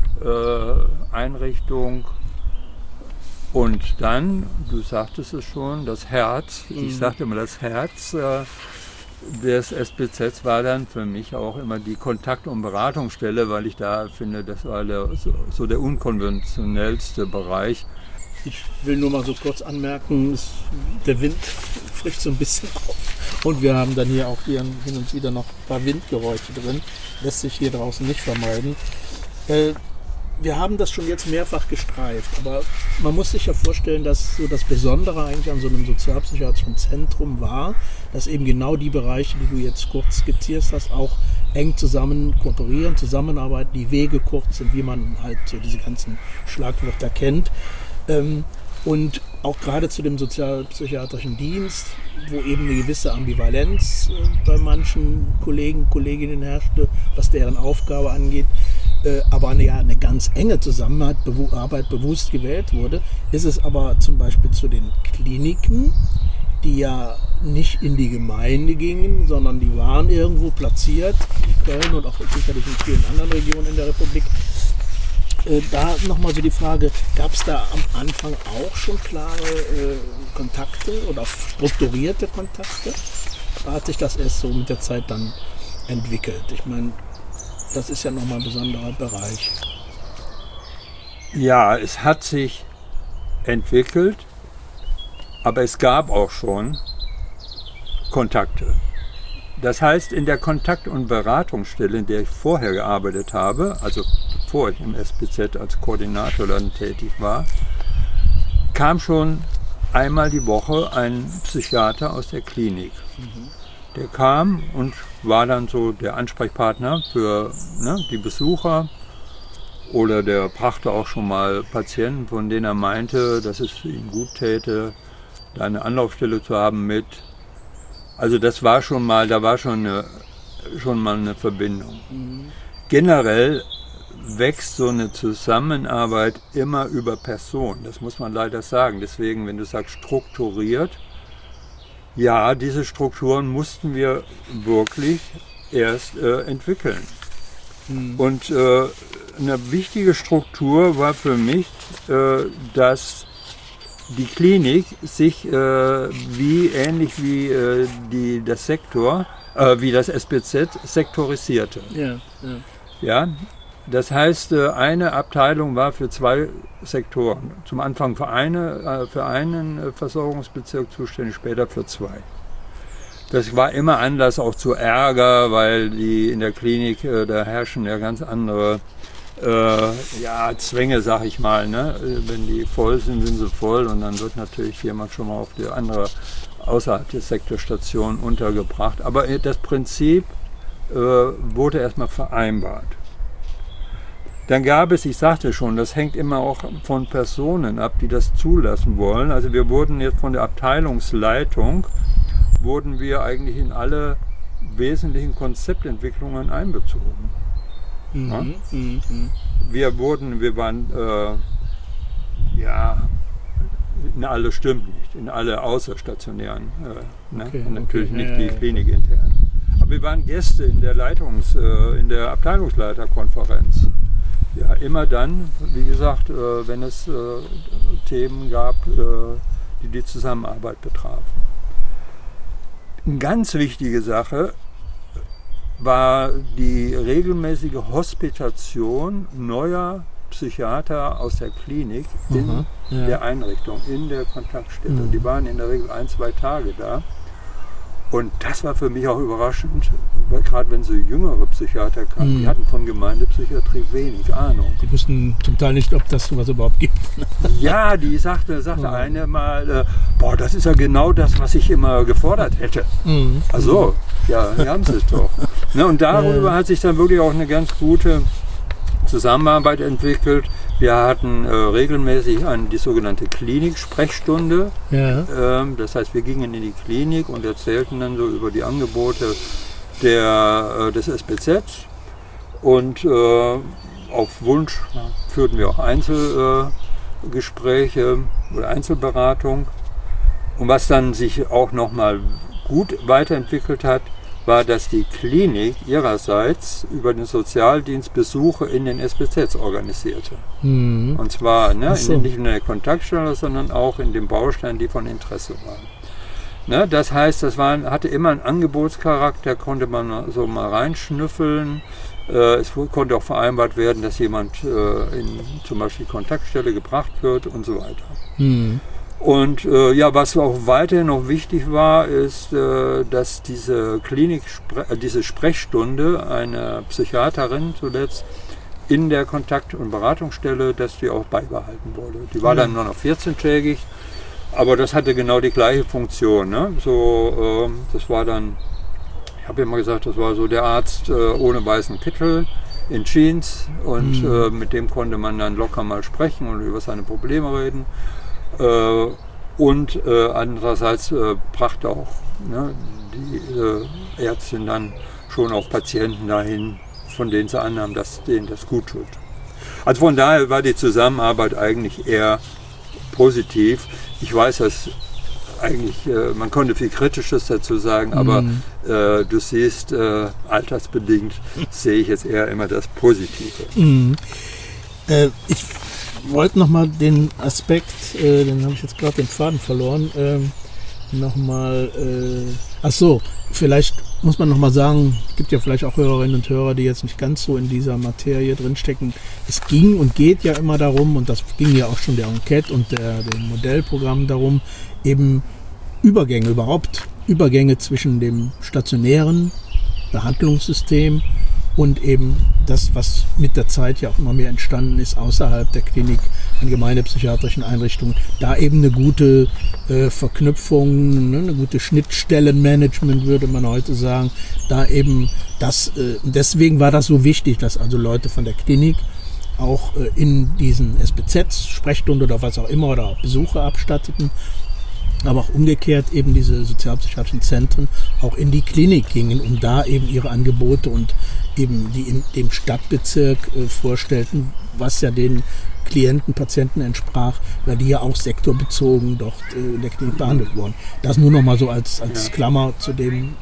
Speaker 1: äh, Einrichtung. Und dann, du sagtest es schon, das Herz, mhm. ich sagte immer das Herz äh, des S B Z war dann für mich auch immer die Kontakt- und Beratungsstelle, weil ich da finde, das war der, so, so der unkonventionellste Bereich.
Speaker 2: Ich will nur mal so kurz anmerken, es, der Wind frischt so ein bisschen auf und wir haben dann hier auch hier hin und wieder noch ein paar Windgeräusche drin, lässt sich hier draußen nicht vermeiden. Äh, Wir haben das schon jetzt mehrfach gestreift, aber man muss sich ja vorstellen, dass so das Besondere eigentlich an so einem sozialpsychiatrischen Zentrum war, dass eben genau die Bereiche, die du jetzt kurz skizziert hast, auch eng zusammen kooperieren, zusammenarbeiten, die Wege kurz sind, wie man halt so diese ganzen Schlagwörter kennt. Und auch gerade zu dem sozialpsychiatrischen Dienst, wo eben eine gewisse Ambivalenz bei manchen Kollegen, Kolleginnen herrschte, was deren Aufgabe angeht, aber eine, ja, eine ganz enge Zusammenarbeit bewusst gewählt wurde, ist es aber zum Beispiel zu den Kliniken, die ja nicht in die Gemeinde gingen, sondern die waren irgendwo platziert in Köln und auch sicherlich in vielen anderen Regionen in der Republik. Äh, da nochmal so die Frage, gab es da am Anfang auch schon klare äh, Kontakte oder strukturierte Kontakte? Oder hat sich das erst so mit der Zeit dann entwickelt? Ich meine, das ist ja nochmal ein besonderer Bereich.
Speaker 1: Ja, es hat sich entwickelt, aber es gab auch schon Kontakte. Das heißt, in der Kontakt- und Beratungsstelle, in der ich vorher gearbeitet habe, also bevor ich im S B Z als Koordinator dann tätig war, kam schon einmal die Woche ein Psychiater aus der Klinik. Mhm. Der kam und war dann so der Ansprechpartner für ne, die Besucher oder der brachte auch schon mal Patienten, von denen er meinte, dass es ihm gut täte, da eine Anlaufstelle zu haben mit. Also das war schon mal, da war schon, eine, schon mal eine Verbindung. Mhm. Generell wächst so eine Zusammenarbeit immer über Personen, das muss man leider sagen. Deswegen, wenn du sagst strukturiert, ja, diese Strukturen mussten wir wirklich erst äh, entwickeln. Mhm. Und äh, eine wichtige Struktur war für mich, äh, dass die Klinik sich äh, wie ähnlich wie äh, die, das Sektor, äh, wie das S B Z sektorisierte.
Speaker 2: Ja, ja.
Speaker 1: Ja, das heißt, äh, eine Abteilung war für zwei Sektoren. Zum Anfang für, eine, äh, für einen äh, Versorgungsbezirk zuständig, später für zwei. Das war immer Anlass auch zu Ärger, weil die in der Klinik, äh, da herrschen ja ganz andere äh, ja, Zwänge, sag ich mal. Ne? Wenn die voll sind, sind sie voll und dann wird natürlich jemand schon mal auf die andere außerhalb der Sektorstation untergebracht. Aber das Prinzip äh, wurde erstmal vereinbart. Dann gab es, ich sagte schon, das hängt immer auch von Personen ab, die das zulassen wollen. Also wir wurden jetzt von der Abteilungsleitung, wurden wir eigentlich in alle wesentlichen Konzeptentwicklungen einbezogen.
Speaker 2: Mhm.
Speaker 1: Ja?
Speaker 2: Mhm.
Speaker 1: Wir wurden, wir waren, äh, ja, in alle stimmt nicht, in alle außerstationären, äh, ne?
Speaker 2: Okay,
Speaker 1: Und natürlich
Speaker 2: okay.
Speaker 1: nicht
Speaker 2: Ja,
Speaker 1: die
Speaker 2: ja,
Speaker 1: Klinik intern. Aber wir waren Gäste in der Leitungs-, äh, in der Abteilungsleiterkonferenz. Ja, immer dann, wie gesagt, äh, wenn es äh, Themen gab, äh, die die Zusammenarbeit betrafen. Eine ganz wichtige Sache war die regelmäßige Hospitation neuer Psychiater aus der Klinik in
Speaker 2: Aha, ja.
Speaker 1: der Einrichtung, in der Kontaktstätte.
Speaker 2: Mhm.
Speaker 1: Die waren in der Regel ein, zwei Tage da. Und das war für mich auch überraschend, weil gerade wenn so jüngere Psychiater kamen,
Speaker 2: Mhm.
Speaker 1: die hatten von Gemeindepsychiatrie wenig Ahnung.
Speaker 2: Die wussten zum Teil nicht, ob das sowas überhaupt gibt.
Speaker 1: Ja, die sagte, sagte
Speaker 2: Mhm.
Speaker 1: eine mal, äh, boah, das ist ja genau das, was ich immer gefordert hätte.
Speaker 2: Mhm.
Speaker 1: Also, ja, hier haben sie es doch. Ne, und darüber
Speaker 2: Ja.
Speaker 1: hat sich dann wirklich auch eine ganz gute Zusammenarbeit entwickelt. Wir hatten äh, regelmäßig an die sogenannte Klinik-Sprechstunde.
Speaker 2: Ja.
Speaker 1: Ähm, das heißt, wir gingen in die Klinik und erzählten dann so über die Angebote der, äh, des S B Z. Und äh, auf Wunsch führten wir auch Einzelgespräche äh, Gespräche oder Einzelberatung. Und was dann sich auch nochmal gut weiterentwickelt hat, war, dass die Klinik ihrerseits über den Sozialdienst Besuche in den S B Zs organisierte.
Speaker 2: Mhm.
Speaker 1: Und zwar ne,
Speaker 2: Ach so.
Speaker 1: in, nicht in der Kontaktstelle, sondern auch in den Bausteinen, die von Interesse waren. Ne, das heißt, das war, hatte immer einen Angebotscharakter, konnte man so mal reinschnüffeln. Äh, es konnte auch vereinbart werden, dass jemand äh, in zum Beispiel Kontaktstelle gebracht wird und so weiter.
Speaker 2: Mhm.
Speaker 1: Und äh, ja, was auch weiterhin noch wichtig war, ist, äh, dass diese Klinik, äh, diese Sprechstunde einer Psychiaterin zuletzt in der Kontakt- und Beratungsstelle, dass die auch beibehalten wurde. Die war dann nur noch vierzehntägig, aber das hatte genau die gleiche Funktion. Ne? So, äh, das war dann, ich habe ja mal gesagt, das war so der Arzt äh, ohne weißen Kittel in Jeans und
Speaker 2: Mhm.
Speaker 1: äh, mit dem konnte man dann locker mal sprechen und über seine Probleme reden. Äh, und äh, andererseits äh, brachte auch ne, die äh, Ärztin dann schon auch Patienten dahin, von denen sie annahmen, dass denen das gut tut. Also von daher war die Zusammenarbeit eigentlich eher positiv. Ich weiß, dass eigentlich, äh, man konnte viel Kritisches dazu sagen, aber
Speaker 2: Mhm.
Speaker 1: äh, du siehst, äh, altersbedingt sehe ich jetzt eher immer das Positive.
Speaker 2: Mhm. Äh, ich wollte nochmal den Aspekt, äh, den habe ich jetzt gerade den Faden verloren, ähm, nochmal, äh, ach so, vielleicht muss man nochmal sagen, es gibt ja vielleicht auch Hörerinnen und Hörer, die jetzt nicht ganz so in dieser Materie drinstecken. Es ging und geht ja immer darum, und das ging ja auch schon der Enquete und der, dem Modellprogramm darum, eben Übergänge, überhaupt Übergänge zwischen dem stationären Behandlungssystem und eben das, was mit der Zeit ja auch immer mehr entstanden ist, außerhalb der Klinik, in gemeindepsychiatrischen Einrichtungen, da eben eine gute äh, Verknüpfung, ne, eine gute Schnittstellenmanagement, würde man heute sagen, da eben das, äh, deswegen war das so wichtig, dass also Leute von der Klinik auch äh, in diesen S B Zs, Sprechstunde oder was auch immer, oder auch Besuche abstatteten, aber auch umgekehrt eben diese sozialpsychiatrischen Zentren auch in die Klinik gingen, um da eben ihre Angebote und eben die in dem Stadtbezirk äh, vorstellten, was ja den Klienten, Patienten entsprach, weil die ja auch sektorbezogen dort äh, in der Klinik behandelt wurden. Das nur noch mal so als, als
Speaker 1: Ja.
Speaker 2: Klammer zu dem,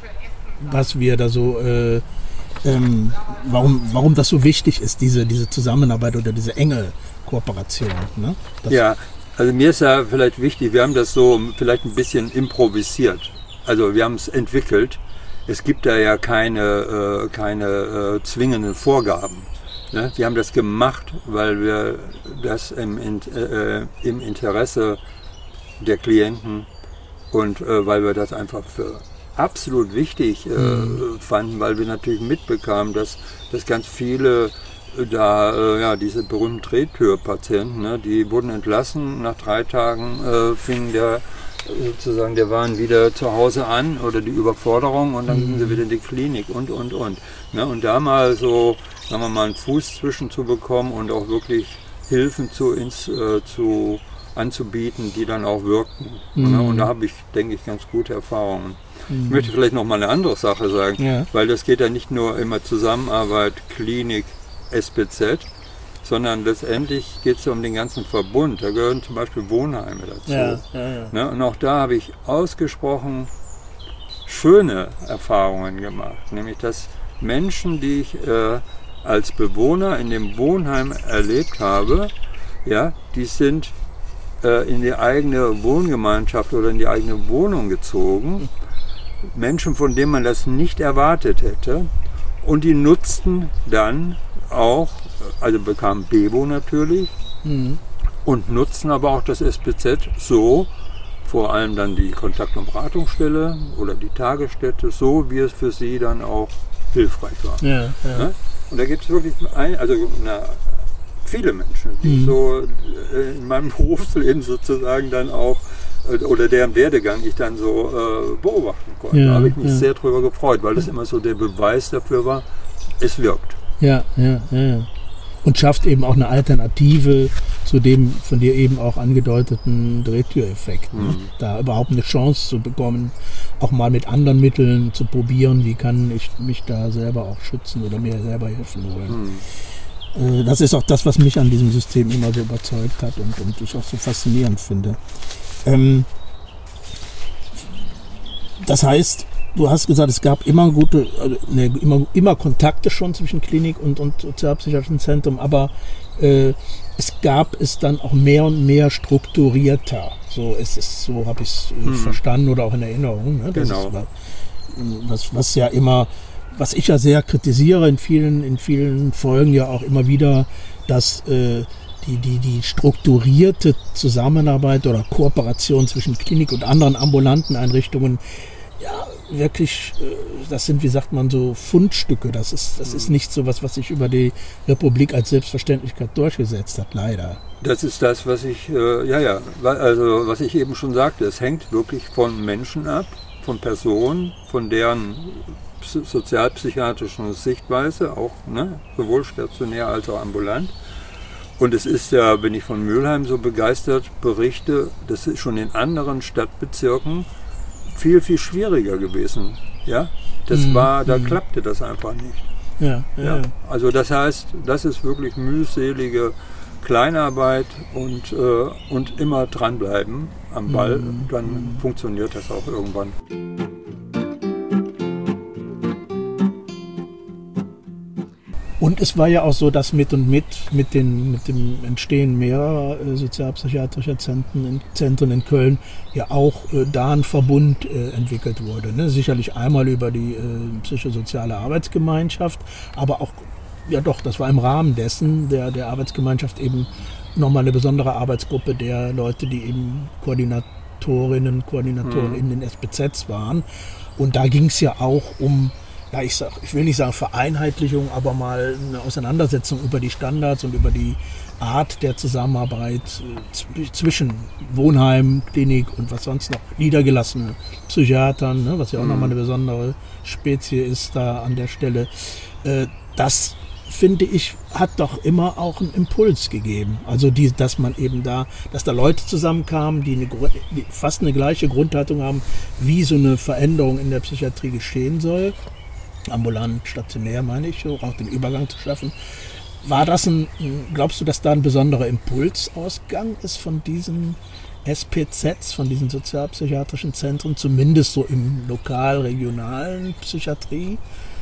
Speaker 2: was wir da so, äh, ähm, warum, warum das so wichtig ist, diese, diese Zusammenarbeit oder diese enge Kooperation. Ne? Das,
Speaker 1: Ja, also mir ist ja vielleicht wichtig, wir haben das so vielleicht ein bisschen improvisiert. Also wir haben es entwickelt. Es gibt da ja keine, äh, keine äh, zwingenden Vorgaben. Ne? Wir haben das gemacht, weil wir das im, in, äh, im Interesse der Klienten und äh, weil wir das einfach für absolut wichtig äh,
Speaker 2: Mhm.
Speaker 1: fanden, weil wir natürlich mitbekamen, dass, dass ganz viele da, äh, ja, diese berühmten Drehtürpatienten, ne, die wurden entlassen, nach drei Tagen äh, fing der sozusagen, der waren wieder zu Hause an oder die Überforderung und dann gingen sie wieder in die Klinik und, und, und. Ne, und da mal so, sagen wir mal, einen Fuß zwischen zu bekommen und auch wirklich Hilfen zu, ins, äh, zu anzubieten, die dann auch wirkten.
Speaker 2: Mhm.
Speaker 1: Ne? Und da habe ich, denke ich, ganz gute Erfahrungen. Mhm. Ich möchte vielleicht noch mal eine andere Sache sagen, ja. weil das geht ja nicht nur immer Zusammenarbeit, Klinik, S B Z, sondern letztendlich geht es ja um den ganzen Verbund. Da gehören zum Beispiel Wohnheime dazu.
Speaker 2: Ja, ja, ja.
Speaker 1: Ne? Und auch da habe ich ausgesprochen schöne Erfahrungen gemacht, nämlich dass Menschen, die ich äh, als Bewohner in dem Wohnheim erlebt habe, ja, die sind äh, in die eigene Wohngemeinschaft oder in die eigene Wohnung gezogen. Menschen, von denen man das nicht erwartet hätte. Und die nutzten dann auch, also bekamen Bebo natürlich, mhm. und nutzten aber auch das S B Z so, vor allem dann die Kontakt- und Beratungsstelle oder die Tagesstätte, so wie es für sie dann auch hilfreich war.
Speaker 2: Ja, ja.
Speaker 1: Ne? Und da gibt es wirklich ein, also na, viele Menschen, die mhm. so in meinem Berufsleben sozusagen dann auch, oder deren Werdegang ich dann so äh, beobachten konnte.
Speaker 2: Ja,
Speaker 1: da habe ich mich
Speaker 2: ja.
Speaker 1: sehr drüber gefreut, weil das immer so der Beweis dafür war, es wirkt.
Speaker 2: Ja, ja, ja. Und schafft eben auch eine Alternative zu dem von dir eben auch angedeuteten Drehtüreffekt. Mhm. Ne? Da überhaupt eine Chance zu bekommen, auch mal mit anderen Mitteln zu probieren, wie kann ich mich da selber auch schützen oder mir selber Hilfen holen. Mhm. Äh, das ist auch das, was mich an diesem System immer so überzeugt hat und, und ich auch so faszinierend finde. Ähm, das heißt, du hast gesagt, es gab immer gute, also, ne, immer, immer Kontakte schon zwischen Klinik und, und sozialpsychiatrischen Zentrum, aber äh, es gab es dann auch mehr und mehr strukturierter. So ist es, so habe ich es äh, mhm. verstanden oder auch in Erinnerung. Ne? Das
Speaker 1: genau.
Speaker 2: ist, was, was ja immer, was ich ja sehr kritisiere in vielen, in vielen Folgen ja auch immer wieder, dass äh, die, die, die strukturierte Zusammenarbeit oder Kooperation zwischen Klinik und anderen ambulanten Einrichtungen ja, wirklich, das sind, wie sagt man, so Fundstücke. Das ist, das ist nicht so was, was sich über die Republik als Selbstverständlichkeit durchgesetzt hat, leider.
Speaker 1: Das ist das, was ich, äh, ja, ja, also was ich eben schon sagte, es hängt wirklich von Menschen ab, von Personen, von deren sozialpsychiatrischen Sichtweise, auch ne, sowohl stationär als auch ambulant. Und es ist ja, bin ich von Mülheim so begeistert, berichte, das ist schon in anderen Stadtbezirken viel, viel schwieriger gewesen. Ja? Das mhm. war, da mhm. klappte das einfach nicht.
Speaker 2: Ja, ja.
Speaker 1: Ja? Also das heißt, das ist wirklich mühselige Kleinarbeit und, äh, und immer dranbleiben am Ball, mhm. dann mhm. funktioniert das auch irgendwann.
Speaker 2: Und es war ja auch so, dass mit und mit mit, den, mit dem Entstehen mehrerer äh, sozialpsychiatrischer Zentren in, Zentren in Köln ja auch äh, da ein Verbund äh, entwickelt wurde. Ne? Sicherlich einmal über die äh, psychosoziale Arbeitsgemeinschaft, aber auch, ja doch, das war im Rahmen dessen, der, der Arbeitsgemeinschaft eben nochmal eine besondere Arbeitsgruppe der Leute, die eben Koordinatorinnen, Koordinatoren mhm. in den S B Zs waren. Und da ging es ja auch um, ja, ich sag, ich will nicht sagen Vereinheitlichung, aber mal eine Auseinandersetzung über die Standards und über die Art der Zusammenarbeit äh, zwischen Wohnheim, Klinik und was sonst noch, niedergelassene Psychiatern, ne, was ja auch mhm. nochmal eine besondere Spezie ist da an der Stelle. Äh, das, finde ich, hat doch immer auch einen Impuls gegeben. Also die, dass man eben da, dass da Leute zusammenkamen, die, eine, die fast eine gleiche Grundhaltung haben, wie so eine Veränderung in der Psychiatrie geschehen soll. Ambulant, stationär meine ich, auch den Übergang zu schaffen. War das ein, glaubst du, dass da ein besonderer Impulsausgang ist von diesen S P Zs, von diesen sozialpsychiatrischen Zentren, zumindest so im lokal-regionalen Psychiatriebetrieb?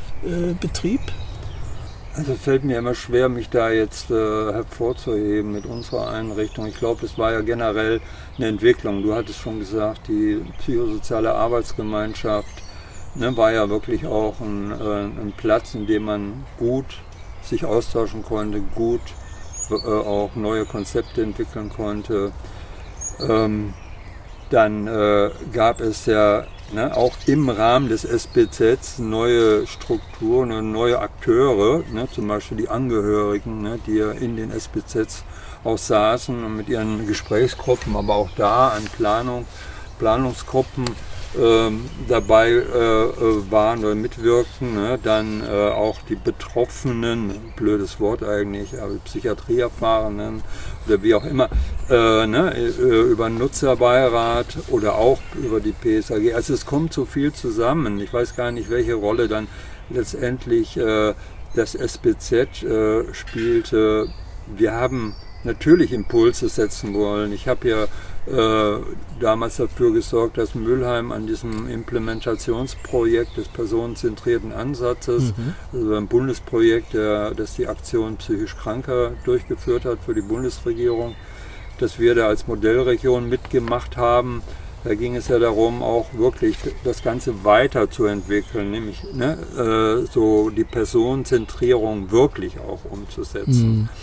Speaker 2: Äh,
Speaker 1: also fällt mir immer schwer, mich da jetzt äh, hervorzuheben mit unserer Einrichtung. Ich glaube, das war ja generell eine Entwicklung. Du hattest schon gesagt, die psychosoziale Arbeitsgemeinschaft, ne, war ja wirklich auch ein, äh, ein Platz, in dem man gut sich austauschen konnte, gut äh, auch neue Konzepte entwickeln konnte. Ähm, dann äh, gab es ja ne, auch im Rahmen des S B Zs neue Strukturen und neue Akteure, ne, zum Beispiel die Angehörigen, ne, die ja in den S B Zs auch saßen und mit ihren Gesprächsgruppen, aber auch da an Planung, Planungsgruppen ähm, dabei äh, waren oder mitwirkten, ne? Dann äh, auch die Betroffenen, blödes Wort eigentlich, aber Psychiatrieerfahrenen oder wie auch immer, äh, ne? über einen Nutzerbeirat oder auch über die P S A G. Also es kommt so viel zusammen. Ich weiß gar nicht, welche Rolle dann letztendlich äh, das S B Z äh, spielte. Wir haben natürlich Impulse setzen wollen. Ich habe ja äh, damals dafür gesorgt, dass Mülheim an diesem Implementationsprojekt des personenzentrierten Ansatzes, mhm. also ein Bundesprojekt, der, das die Aktion psychisch Kranker durchgeführt hat für die Bundesregierung, dass wir da als Modellregion mitgemacht haben. Da ging es ja darum, auch wirklich das Ganze weiterzuentwickeln, nämlich ne, äh, so die Personenzentrierung wirklich auch umzusetzen. Mhm.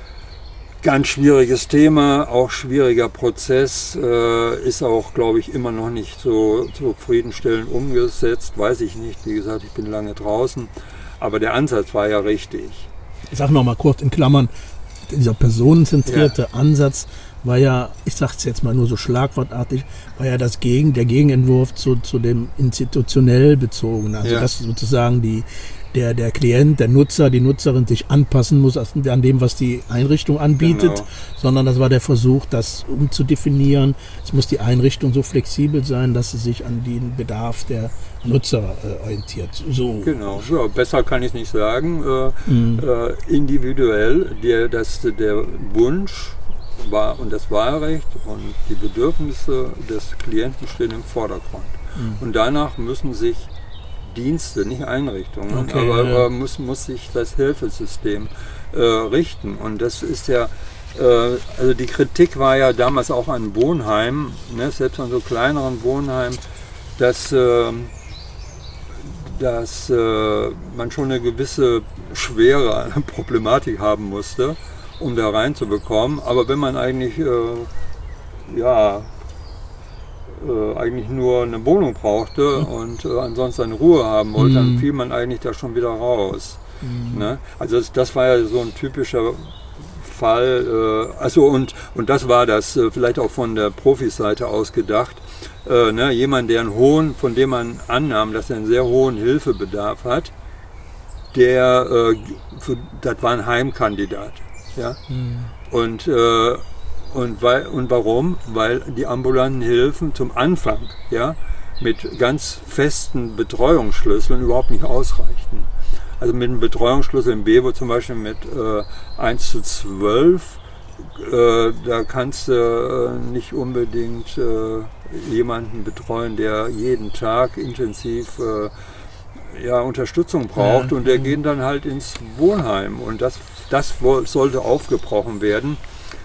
Speaker 1: Ganz schwieriges Thema, auch schwieriger Prozess, äh, ist auch, glaube ich, immer noch nicht so zufriedenstellend umgesetzt, weiß ich nicht. Wie gesagt, ich bin lange draußen, aber der Ansatz war ja richtig.
Speaker 2: Ich sage nochmal kurz in Klammern, dieser personenzentrierte ja. Ansatz war ja, ich sage es jetzt mal nur so schlagwortartig, war ja das Gegen, der Gegenentwurf zu, zu dem institutionell bezogenen, also ja. dass sozusagen die Der, der Klient, der Nutzer, die Nutzerin sich anpassen muss an dem, was die Einrichtung anbietet, genau. sondern das war der Versuch, das umzudefinieren. Es muss die Einrichtung so flexibel sein, dass sie sich an den Bedarf der Nutzer äh, orientiert. So.
Speaker 1: Genau, ja, besser kann ich es nicht sagen. Äh, mhm. äh, individuell, der, das, der Wunsch war und das Wahlrecht und die Bedürfnisse des Klienten stehen im Vordergrund. Mhm. Und danach müssen sich Dienste, nicht Einrichtungen, okay, aber ja. äh, muss, muss sich das Hilfesystem äh, richten. Und das ist ja, äh, also die Kritik war ja damals auch an Wohnheimen, ne, selbst an so kleineren Wohnheimen, dass, äh, dass äh, man schon eine gewisse schwere Problematik haben musste, um da reinzubekommen. Aber wenn man eigentlich, äh, ja, Äh, eigentlich nur eine Wohnung brauchte mhm. und äh, ansonsten eine Ruhe haben wollte, mhm. dann fiel man eigentlich da schon wieder raus. Mhm. Ne? Also das, das war ja so ein typischer Fall, äh, also und, und das war das äh, vielleicht auch von der Profiseite aus gedacht, äh, ne? Jemand, der einen hohen, von dem man annahm, dass er einen sehr hohen Hilfebedarf hat, der, äh, für, das war ein Heimkandidat. Ja? Mhm. Und äh, Und, weil, und warum? Weil die ambulanten Hilfen zum Anfang ja, mit ganz festen Betreuungsschlüsseln überhaupt nicht ausreichten. Also mit einem Betreuungsschlüssel im Bewo zum Beispiel mit äh, eins zu zwölf, äh, da kannst du äh, nicht unbedingt äh, jemanden betreuen, der jeden Tag intensiv äh, ja, Unterstützung braucht, ja, und der ja. geht dann halt ins Wohnheim. Und das, das sollte aufgebrochen werden.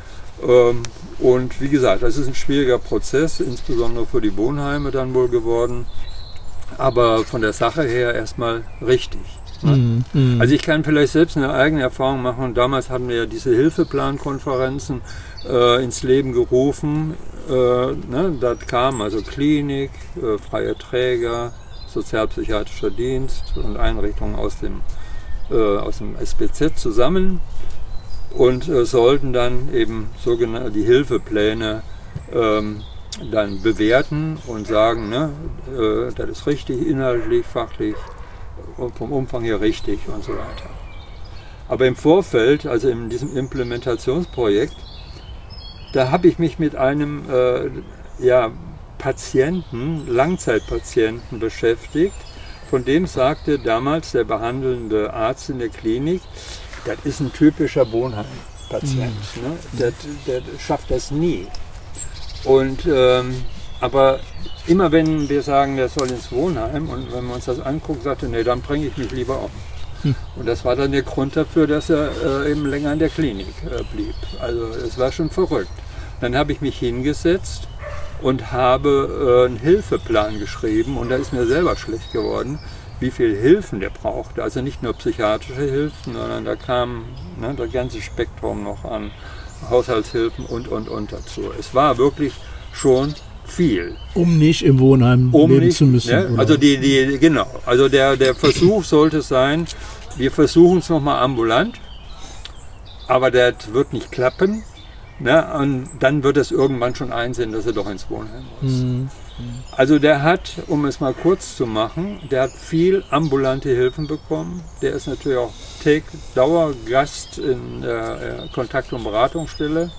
Speaker 1: Und wie gesagt, das ist ein schwieriger Prozess, insbesondere für die Wohnheime dann wohl geworden, aber von der Sache her erstmal richtig. Ne? Mm, mm. Also ich kann vielleicht selbst eine eigene Erfahrung machen. Damals hatten wir ja diese Hilfeplankonferenzen äh, ins Leben gerufen. Äh, ne? Da kamen also Klinik, äh, freie Träger, sozialpsychiatrischer Dienst und Einrichtungen aus dem, äh, aus dem S B Z zusammen. Und äh, sollten dann eben sogenannte die Hilfepläne ähm, dann bewerten und sagen, ne, äh, das ist richtig, inhaltlich, fachlich, vom Umfang her richtig und so weiter. Aber im Vorfeld, also in diesem Implementationsprojekt, da habe ich mich mit einem äh, ja, Patienten, Langzeitpatienten beschäftigt, von dem sagte damals der behandelnde Arzt in der Klinik, das ist ein typischer Wohnheimpatient, mhm. ne? der, der schafft das nie. Und, ähm, aber immer wenn wir sagen, der soll ins Wohnheim, und wenn man uns das anguckt, sagt er, nee, dann bringe ich mich lieber um. Mhm. Und das war dann der Grund dafür, dass er äh, eben länger in der Klinik äh, blieb. Also es war schon verrückt. Dann habe ich mich hingesetzt und habe äh, einen Hilfeplan geschrieben, und da ist mir selber schlecht geworden, wie viel Hilfen der brauchte. Also nicht nur psychiatrische Hilfen, sondern da kam ne, das ganze Spektrum noch an Haushaltshilfen und, und, und dazu. Es war wirklich schon viel.
Speaker 2: Um nicht im Wohnheim um leben nicht, zu müssen.
Speaker 1: Ne? Also die, die, genau. Also der, der Versuch sollte sein, wir versuchen es nochmal ambulant, aber das wird nicht klappen. Ne? Und dann wird es irgendwann schon einsehen, dass er doch ins Wohnheim muss.
Speaker 2: Mhm.
Speaker 1: Also der hat, um es mal kurz zu machen, der hat viel ambulante Hilfen bekommen. Der ist natürlich auch Take, Dauergast in der äh, Kontakt- und Beratungsstelle.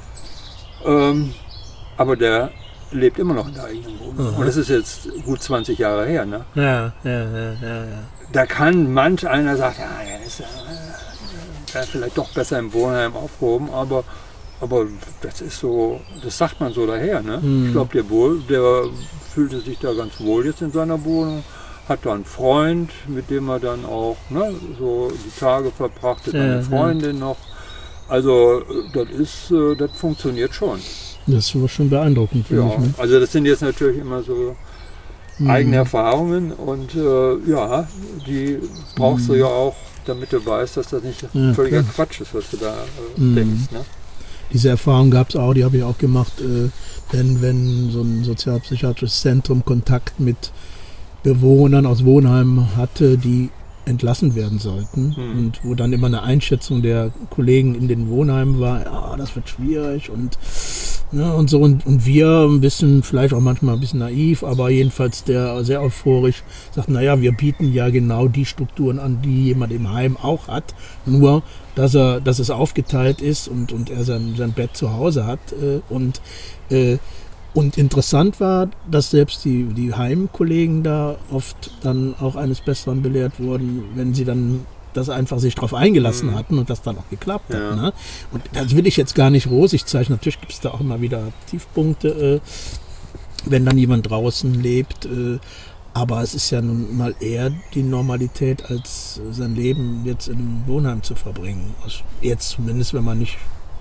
Speaker 1: Ähm, aber der lebt immer noch in der eigenen Wohnung. Mhm. Und das ist jetzt gut zwanzig Jahre her. Ne?
Speaker 2: Ja, ja, ja, ja, ja.
Speaker 1: Da kann manch einer sagen, ja, ja, das ist äh, vielleicht doch besser im Wohnheim aufgehoben, aber Aber das ist so, das sagt man so daher. Ne? Mhm. Ich glaube, der, wohl, der fühlte sich da ganz wohl jetzt in seiner Wohnung, hat da einen Freund, mit dem er dann auch ne, so die Tage verbracht hat, eine ja, Freundin ja. noch. Also das ist, das funktioniert schon.
Speaker 2: Das war schon beeindruckend.
Speaker 1: Ja,
Speaker 2: ich, ne?
Speaker 1: Also das sind jetzt natürlich immer so mhm. eigene Erfahrungen und äh, ja, die brauchst mhm. du ja auch, damit du weißt, dass das nicht ja, völliger klar. Quatsch ist, was du da äh, mhm. denkst. Ne?
Speaker 2: Diese Erfahrung gab es auch, die habe ich auch gemacht, äh, wenn, wenn so ein sozialpsychiatrisches Zentrum Kontakt mit Bewohnern aus Wohnheimen hatte, die entlassen werden sollten hm. und wo dann immer eine Einschätzung der Kollegen in den Wohnheimen war, ja, das wird schwierig und, ne, und so und, und wir ein bisschen, vielleicht auch manchmal ein bisschen naiv, aber jedenfalls der sehr euphorisch sagt, naja, wir bieten ja genau die Strukturen an, die jemand im Heim auch hat, nur dass er, dass es aufgeteilt ist und, und er sein, sein Bett zu Hause hat äh, und äh, Und interessant war, dass selbst die, die Heimkollegen da oft dann auch eines Besseren belehrt wurden, wenn sie dann das einfach sich darauf eingelassen mhm. hatten und das dann auch geklappt ja. hat. Ne? Und das will ich jetzt gar nicht rosig zeichnen. Natürlich gibt es da auch immer wieder Tiefpunkte, äh, wenn dann jemand draußen lebt. Äh, aber es ist ja nun mal eher die Normalität, als sein Leben jetzt in einem Wohnheim zu verbringen. Also jetzt zumindest, wenn man nicht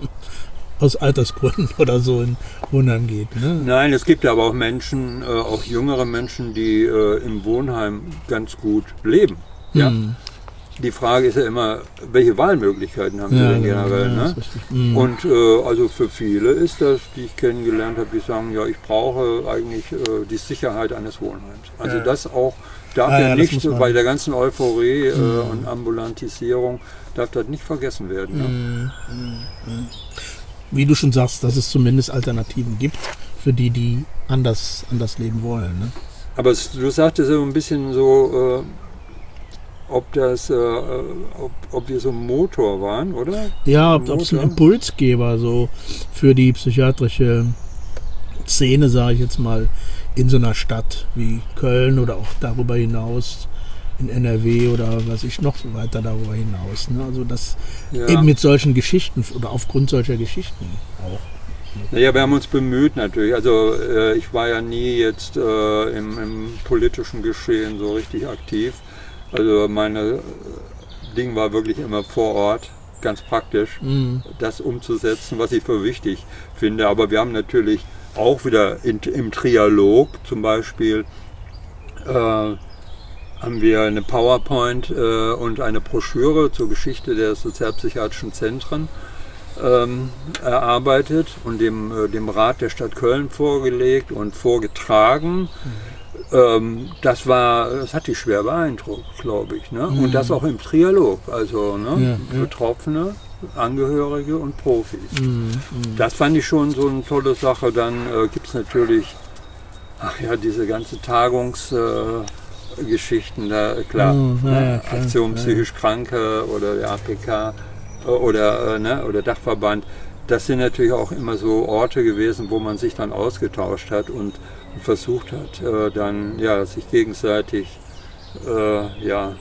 Speaker 2: aus Altersgründen oder so in Wohnheim geht. Ne?
Speaker 1: Nein, es gibt aber auch Menschen, äh, auch jüngere Menschen, die äh, im Wohnheim ganz gut leben. Ja? Mm. Die Frage ist ja immer, welche Wahlmöglichkeiten haben ja, sie denn generell? Ja, ne? mm. Und äh, also für viele ist das, die ich kennengelernt habe, die sagen, ja, ich brauche eigentlich äh, die Sicherheit eines Wohnheims. Also ja. das auch darf ah, ja, ja nicht so bei der ganzen Euphorie äh, mm. und Ambulantisierung darf das nicht vergessen werden. Ne?
Speaker 2: Mm. Mm. Wie du schon sagst, dass es zumindest Alternativen gibt für die, die anders, anders leben wollen. Ne?
Speaker 1: Aber es, du sagtest so ein bisschen so, äh, ob, das, äh, ob, ob wir so ein Motor waren, oder?
Speaker 2: Ja, ob es ein Impulsgeber so für die psychiatrische Szene, sage ich jetzt mal, in so einer Stadt wie Köln oder auch darüber hinaus in N R W oder was ich noch so weiter darüber hinaus. Ne? Also das ja. eben mit solchen Geschichten oder aufgrund solcher Geschichten auch.
Speaker 1: Naja, wir haben uns bemüht natürlich. Also äh, ich war ja nie jetzt äh, im, im politischen Geschehen so richtig aktiv. Also meine Ding war wirklich immer vor Ort, ganz praktisch, mhm. das umzusetzen, was ich für wichtig finde. Aber wir haben natürlich auch wieder in, im Trialog zum Beispiel äh, haben wir eine PowerPoint äh, und eine Broschüre zur Geschichte der sozialpsychiatrischen Zentren ähm, erarbeitet und dem, äh, dem Rat der Stadt Köln vorgelegt und vorgetragen. Mhm. Ähm, das war, das hat die schwer beeindruckt, glaube ich. Ne? Mhm. Und das auch im Trialog, also ne? ja, ja. Betroffene, Angehörige und Profis. Mhm. Mhm. Das fand ich schon so eine tolle Sache. Dann äh, gibt es natürlich, ach ja, diese ganze Tagungs... Äh, Geschichten, da klar, oh, ja, ne? klar Aktion psychisch Kranke oder der A P K oder, äh, ne? oder Dachverband, das sind natürlich auch immer so Orte gewesen, wo man sich dann ausgetauscht hat und versucht hat, äh, dann ja, sich gegenseitig äh, ja,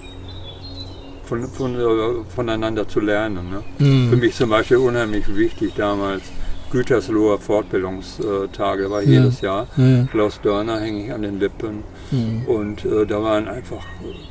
Speaker 1: von, von, äh, voneinander zu lernen. Ne? Mhm. Für mich zum Beispiel unheimlich wichtig damals, Gütersloher Fortbildungstage war jedes ja. Jahr. Ja. Klaus Dörner hänge ich an den Lippen. Mhm. Und äh, da waren einfach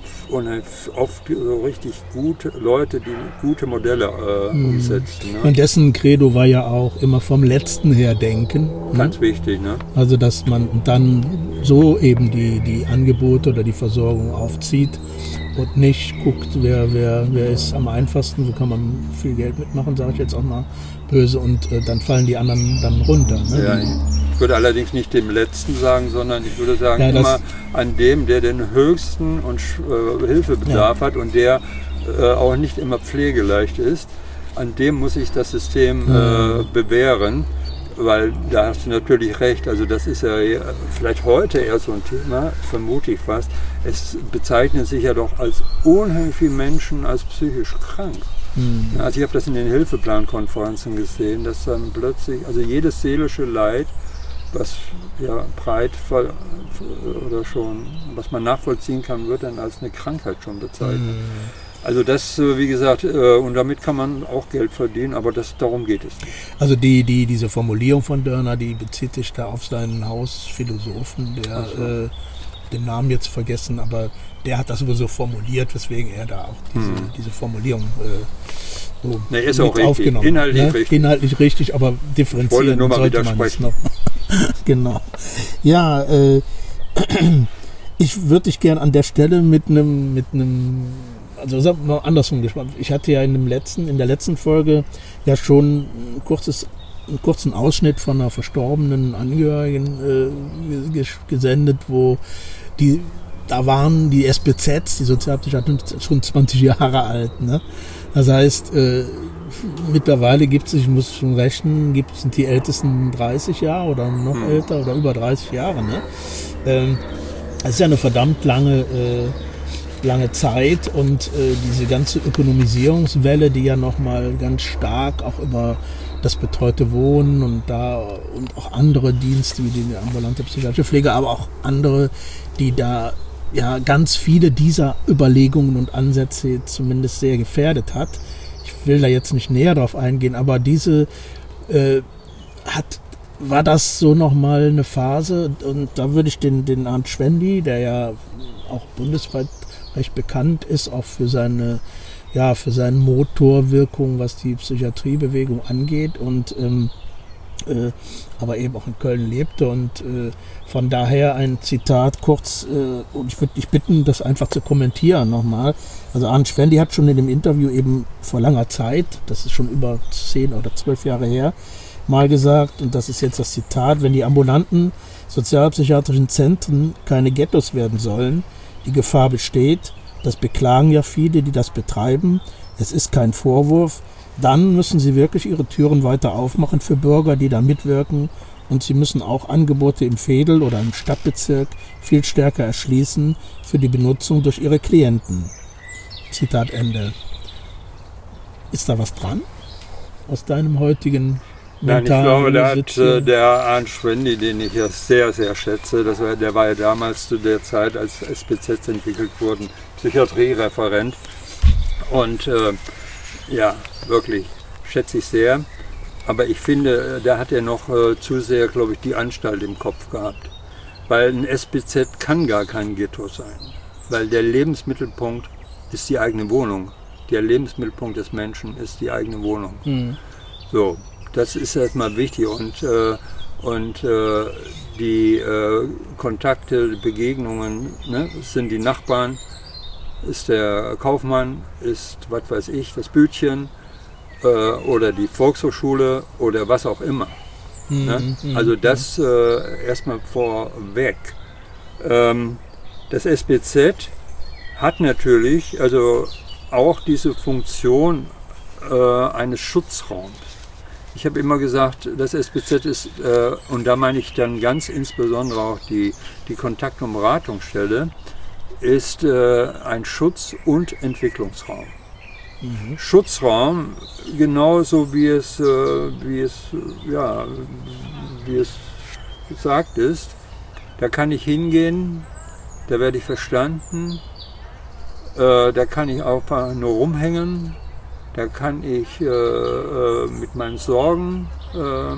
Speaker 1: oft so richtig gute Leute, die gute Modelle äh, mhm. umsetzen. Ne?
Speaker 2: Und dessen Credo war ja auch immer vom Letzten her denken.
Speaker 1: Ganz
Speaker 2: ne?
Speaker 1: wichtig, ne?
Speaker 2: Also dass man dann so eben die, die Angebote oder die Versorgung aufzieht und nicht guckt, wer, wer, wer ist am einfachsten, wo kann man viel Geld mitmachen, sage ich jetzt auch mal böse, und äh, dann fallen die anderen dann runter. Ne?
Speaker 1: Ja, ich würde allerdings nicht dem Letzten sagen, sondern ich würde sagen, ja, immer an dem, der den höchsten und äh, Hilfebedarf ja. hat und der äh, auch nicht immer pflegeleicht ist. an dem muss sich das System
Speaker 2: Mhm.
Speaker 1: äh, bewähren, weil da hast du natürlich recht, also das ist ja vielleicht heute eher so ein Thema, vermute ich fast. Es bezeichnet sich ja doch als unheimlich viele Menschen als psychisch krank.
Speaker 2: Mhm.
Speaker 1: Also ich habe das in den Hilfeplankonferenzen gesehen, dass dann plötzlich, also jedes seelische Leid, was ja breit ver- oder schon, was man nachvollziehen kann, wird dann als eine Krankheit schon bezeichnet.
Speaker 2: Mhm.
Speaker 1: Also das, äh, wie gesagt, äh, und damit kann man auch Geld verdienen, aber das, darum geht es nicht.
Speaker 2: Also die, die, diese Formulierung von Dörner, die bezieht sich da auf seinen Hausphilosophen, der,
Speaker 1: Ach so.
Speaker 2: äh, den Namen jetzt vergessen, aber der hat das so formuliert, weswegen er da auch diese,
Speaker 1: Hm.
Speaker 2: diese Formulierung äh, so
Speaker 1: Nee, ist
Speaker 2: mit
Speaker 1: auch richtig.
Speaker 2: aufgenommen
Speaker 1: Inhaltlich
Speaker 2: ne?
Speaker 1: richtig.
Speaker 2: Inhaltlich richtig, aber
Speaker 1: Ich wollte
Speaker 2: differenzieren
Speaker 1: nur mal
Speaker 2: sollte man es
Speaker 1: widersprechen.
Speaker 2: noch. Genau. Ja, äh, ich würde dich gern an der Stelle mit einem, mit einem, also sagen wir mal andersrum gespannt. Ich hatte ja in dem letzten, in der letzten Folge ja schon ein kurzes, einen kurzen Ausschnitt von einer verstorbenen Angehörigen äh, ges- gesendet, wo die, da waren die S B Zs, die Sozialpsychiater, schon zwanzig Jahre alt. Ne? Das heißt, äh, mittlerweile gibt es, ich muss schon rechnen, gibt es die ältesten dreißig Jahre oder noch
Speaker 1: Hm.
Speaker 2: älter oder über dreißig Jahre. Ne? Ähm, das ist ja eine verdammt lange, äh, lange Zeit und äh, diese ganze Ökonomisierungswelle, die ja nochmal ganz stark auch über das betreute Wohnen und da und auch andere Dienste wie die ambulante psychiatrische Pflege, aber auch andere, die da ja ganz viele dieser Überlegungen und Ansätze zumindest sehr gefährdet hat. Ich will da jetzt nicht näher drauf eingehen, aber diese äh, hat war das so nochmal eine Phase und da würde ich den, den Arndt Schwendi, der ja auch bundesweit recht bekannt ist, auch für seine, ja, für seine Motorwirkung, was die Psychiatriebewegung angeht und ähm, äh, aber eben auch in Köln lebte und äh, von daher ein Zitat kurz äh, und ich würde dich bitten, das einfach zu kommentieren nochmal. Also Arndt Schwendi hat schon in dem Interview eben vor langer Zeit, das ist schon über zehn oder zwölf Jahre her, mal gesagt, und das ist jetzt das Zitat, wenn die ambulanten sozialpsychiatrischen Zentren keine Ghettos werden sollen, die Gefahr besteht, das beklagen ja viele, die das betreiben, es ist kein Vorwurf, dann müssen sie wirklich ihre Türen weiter aufmachen für Bürger, die da mitwirken und sie müssen auch Angebote im Veedel oder im Stadtbezirk viel stärker erschließen für die Benutzung durch ihre Klienten. Zitat Ende. Ist da was dran aus deinem heutigen
Speaker 1: Nein, ich glaube, da hat
Speaker 2: Situation?
Speaker 1: äh, der Arndt Schwendi, den ich ja sehr, sehr schätze, das war, der war ja damals zu der Zeit, als S B Zs entwickelt wurden, Psychiatriereferent. Und äh, ja, wirklich, schätze ich sehr. Aber ich finde, da hat er noch äh, zu sehr, glaube ich, die Anstalt im Kopf gehabt. Weil ein S B Z kann gar kein Ghetto sein. Weil der Lebensmittelpunkt ist die eigene Wohnung. Der Lebensmittelpunkt des Menschen ist die eigene Wohnung.
Speaker 2: Hm.
Speaker 1: So, das ist erstmal wichtig und, äh, und äh, die äh, Kontakte, die Begegnungen, ne, sind die Nachbarn, ist der Kaufmann, ist, was weiß ich, das Bütchen äh, oder die Volkshochschule oder was auch immer.
Speaker 2: Hm,
Speaker 1: Ne?
Speaker 2: hm,
Speaker 1: Also das äh, erstmal vorweg. Ähm, das S B Z hat natürlich also auch diese Funktion äh, eines Schutzraums. Ich habe immer gesagt, das S B Z ist, äh, und da meine ich dann ganz insbesondere auch die, die Kontakt- und Beratungsstelle, ist äh, ein Schutz- und Entwicklungsraum.
Speaker 2: Mhm.
Speaker 1: Schutzraum, genauso wie es, äh, wie es, ja, wie es gesagt ist, da kann ich hingehen, da werde ich verstanden, äh, da kann ich auch nur rumhängen, da kann ich äh, äh, mit meinen Sorgen äh,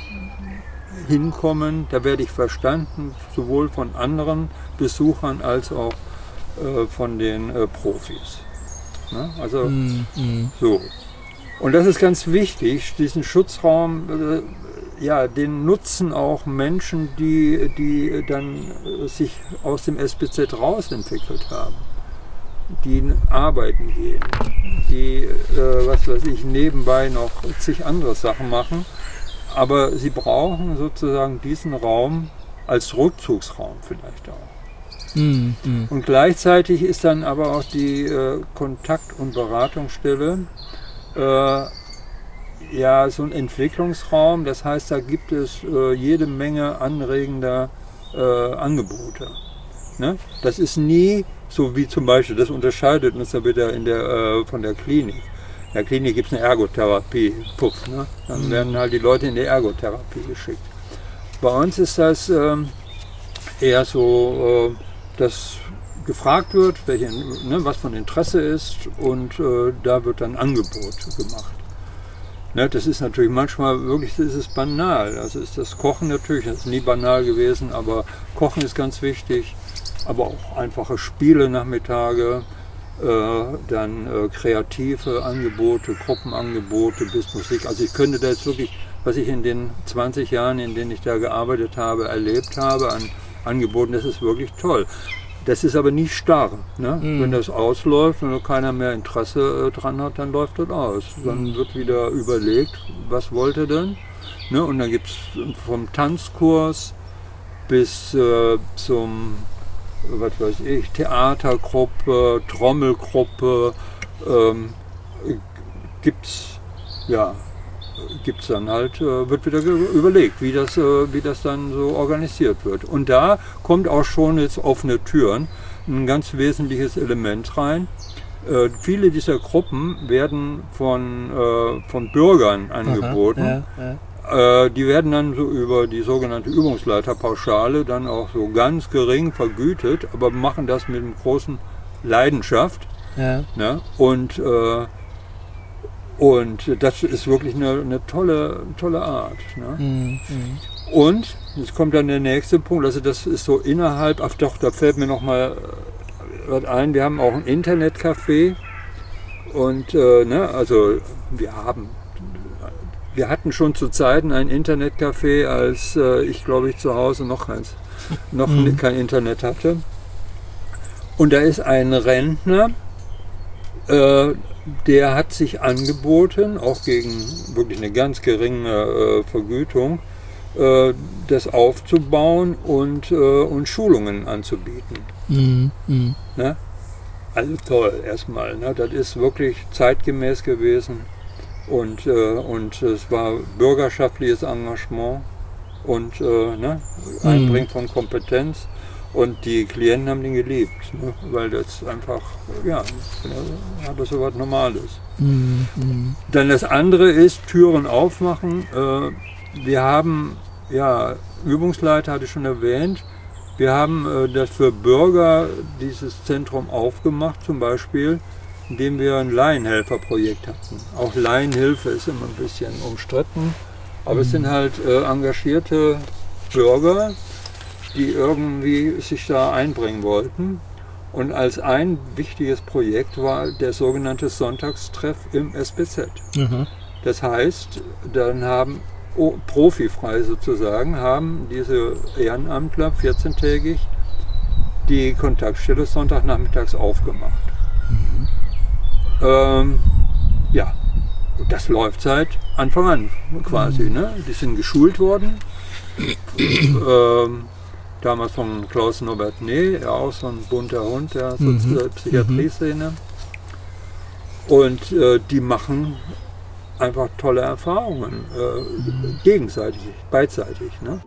Speaker 1: hinkommen, da werde ich verstanden, sowohl von anderen Besuchern als auch äh, von den äh, Profis. Ne? Also
Speaker 2: Hm, hm.
Speaker 1: so. Und das ist ganz wichtig, diesen Schutzraum, äh, ja, den nutzen auch Menschen, die, die dann äh, sich aus dem S B Z rausentwickelt haben, die arbeiten gehen, die, äh, was weiß ich, nebenbei noch zig andere Sachen machen, aber sie brauchen sozusagen diesen Raum als Rückzugsraum vielleicht auch.
Speaker 2: Hm, hm.
Speaker 1: Und gleichzeitig ist dann aber auch die äh, Kontakt- und Beratungsstelle äh, ja, so ein Entwicklungsraum, das heißt, da gibt es äh, jede Menge anregender äh, Angebote. Ne? Das ist nie so wie zum Beispiel, das unterscheidet uns ja wieder in der, äh, von der Klinik. In der Klinik gibt es eine Ergotherapie, Puff, ne? Dann mhm. werden halt die Leute in die Ergotherapie geschickt. Bei uns ist das ähm, eher so, äh, dass gefragt wird, welche, ne, was von Interesse ist, und äh, da wird dann Angebot gemacht. Ne, das ist natürlich manchmal wirklich, das ist banal. Also ist das Kochen natürlich, das ist nie banal gewesen, aber Kochen ist ganz wichtig. Aber auch einfache Spiele nachmittage, äh, dann äh, kreative Angebote, Gruppenangebote bis Musik. Also ich könnte da jetzt wirklich, was ich in den zwanzig Jahren, in denen ich da gearbeitet habe, erlebt habe an Angeboten, das ist wirklich toll. Das ist aber nie starr. Ne? Mhm. Wenn das ausläuft und keiner mehr Interesse äh, dran hat, dann läuft das aus. Dann mhm. wird wieder überlegt, was wollt ihr denn? Ne? Und dann gibt es vom Tanzkurs bis äh, zum, was weiß ich, Theatergruppe, Trommelgruppe, ähm, gibt's, ja, gibt's dann halt, äh, wird wieder überlegt, wie das, äh, wie das dann so organisiert wird. Und da kommt auch schon jetzt offene Türen ein ganz wesentliches Element rein. Äh, viele dieser Gruppen werden von, äh, von Bürgern angeboten. Aha, ja, ja. Äh, die werden dann so über die sogenannte Übungsleiterpauschale dann auch so ganz gering vergütet, aber machen das mit einer großen Leidenschaft. Ja. Ne? Und äh, Und das ist wirklich eine, eine tolle, tolle Art. Ne? Mhm. Und jetzt kommt dann der nächste Punkt, also das ist so innerhalb, ach doch, da fällt mir noch mal was ein, wir haben auch ein Internetcafé und äh, ne, also wir haben, wir hatten schon zu Zeiten ein Internetcafé, als äh, ich glaube ich zu Hause noch, eins, noch mhm. kein Internet hatte. Und da ist ein Rentner, äh, der hat sich angeboten, auch gegen wirklich eine ganz geringe äh, Vergütung, äh, das aufzubauen und, äh, und Schulungen anzubieten. Mhm. Mhm. Ne? Also toll erstmal. Ne? Das ist wirklich zeitgemäß gewesen und, äh, und es war bürgerschaftliches Engagement und äh, ne? Einbringen von Kompetenz. Und die Klienten haben den geliebt, ne? Weil das einfach, ja, aber so was Normales. Mhm. Dann das andere ist, Türen aufmachen. Wir haben, ja, Übungsleiter hatte ich schon erwähnt, wir haben das für Bürger dieses Zentrum aufgemacht, zum Beispiel, indem wir ein Laienhelferprojekt hatten. Auch Laienhilfe ist immer ein bisschen umstritten, aber mhm. es sind halt engagierte Bürger, die irgendwie sich da einbringen wollten. Und als ein wichtiges Projekt war der sogenannte Sonntagstreff im S B Z. Mhm. Das heißt, dann haben oh, profifrei sozusagen, haben diese Ehrenamtler vierzehntägig die Kontaktstelle Sonntagnachmittags aufgemacht. Mhm. Ähm, ja, und das läuft seit Anfang an quasi. Mhm. Ne? Die sind geschult worden. ähm, Damals von Klaus Norbert Ney, ja auch so ein bunter Hund der mhm. Psychiatrie-Szene. Und äh, die machen einfach tolle Erfahrungen, äh, mhm. gegenseitig, beidseitig. Ne?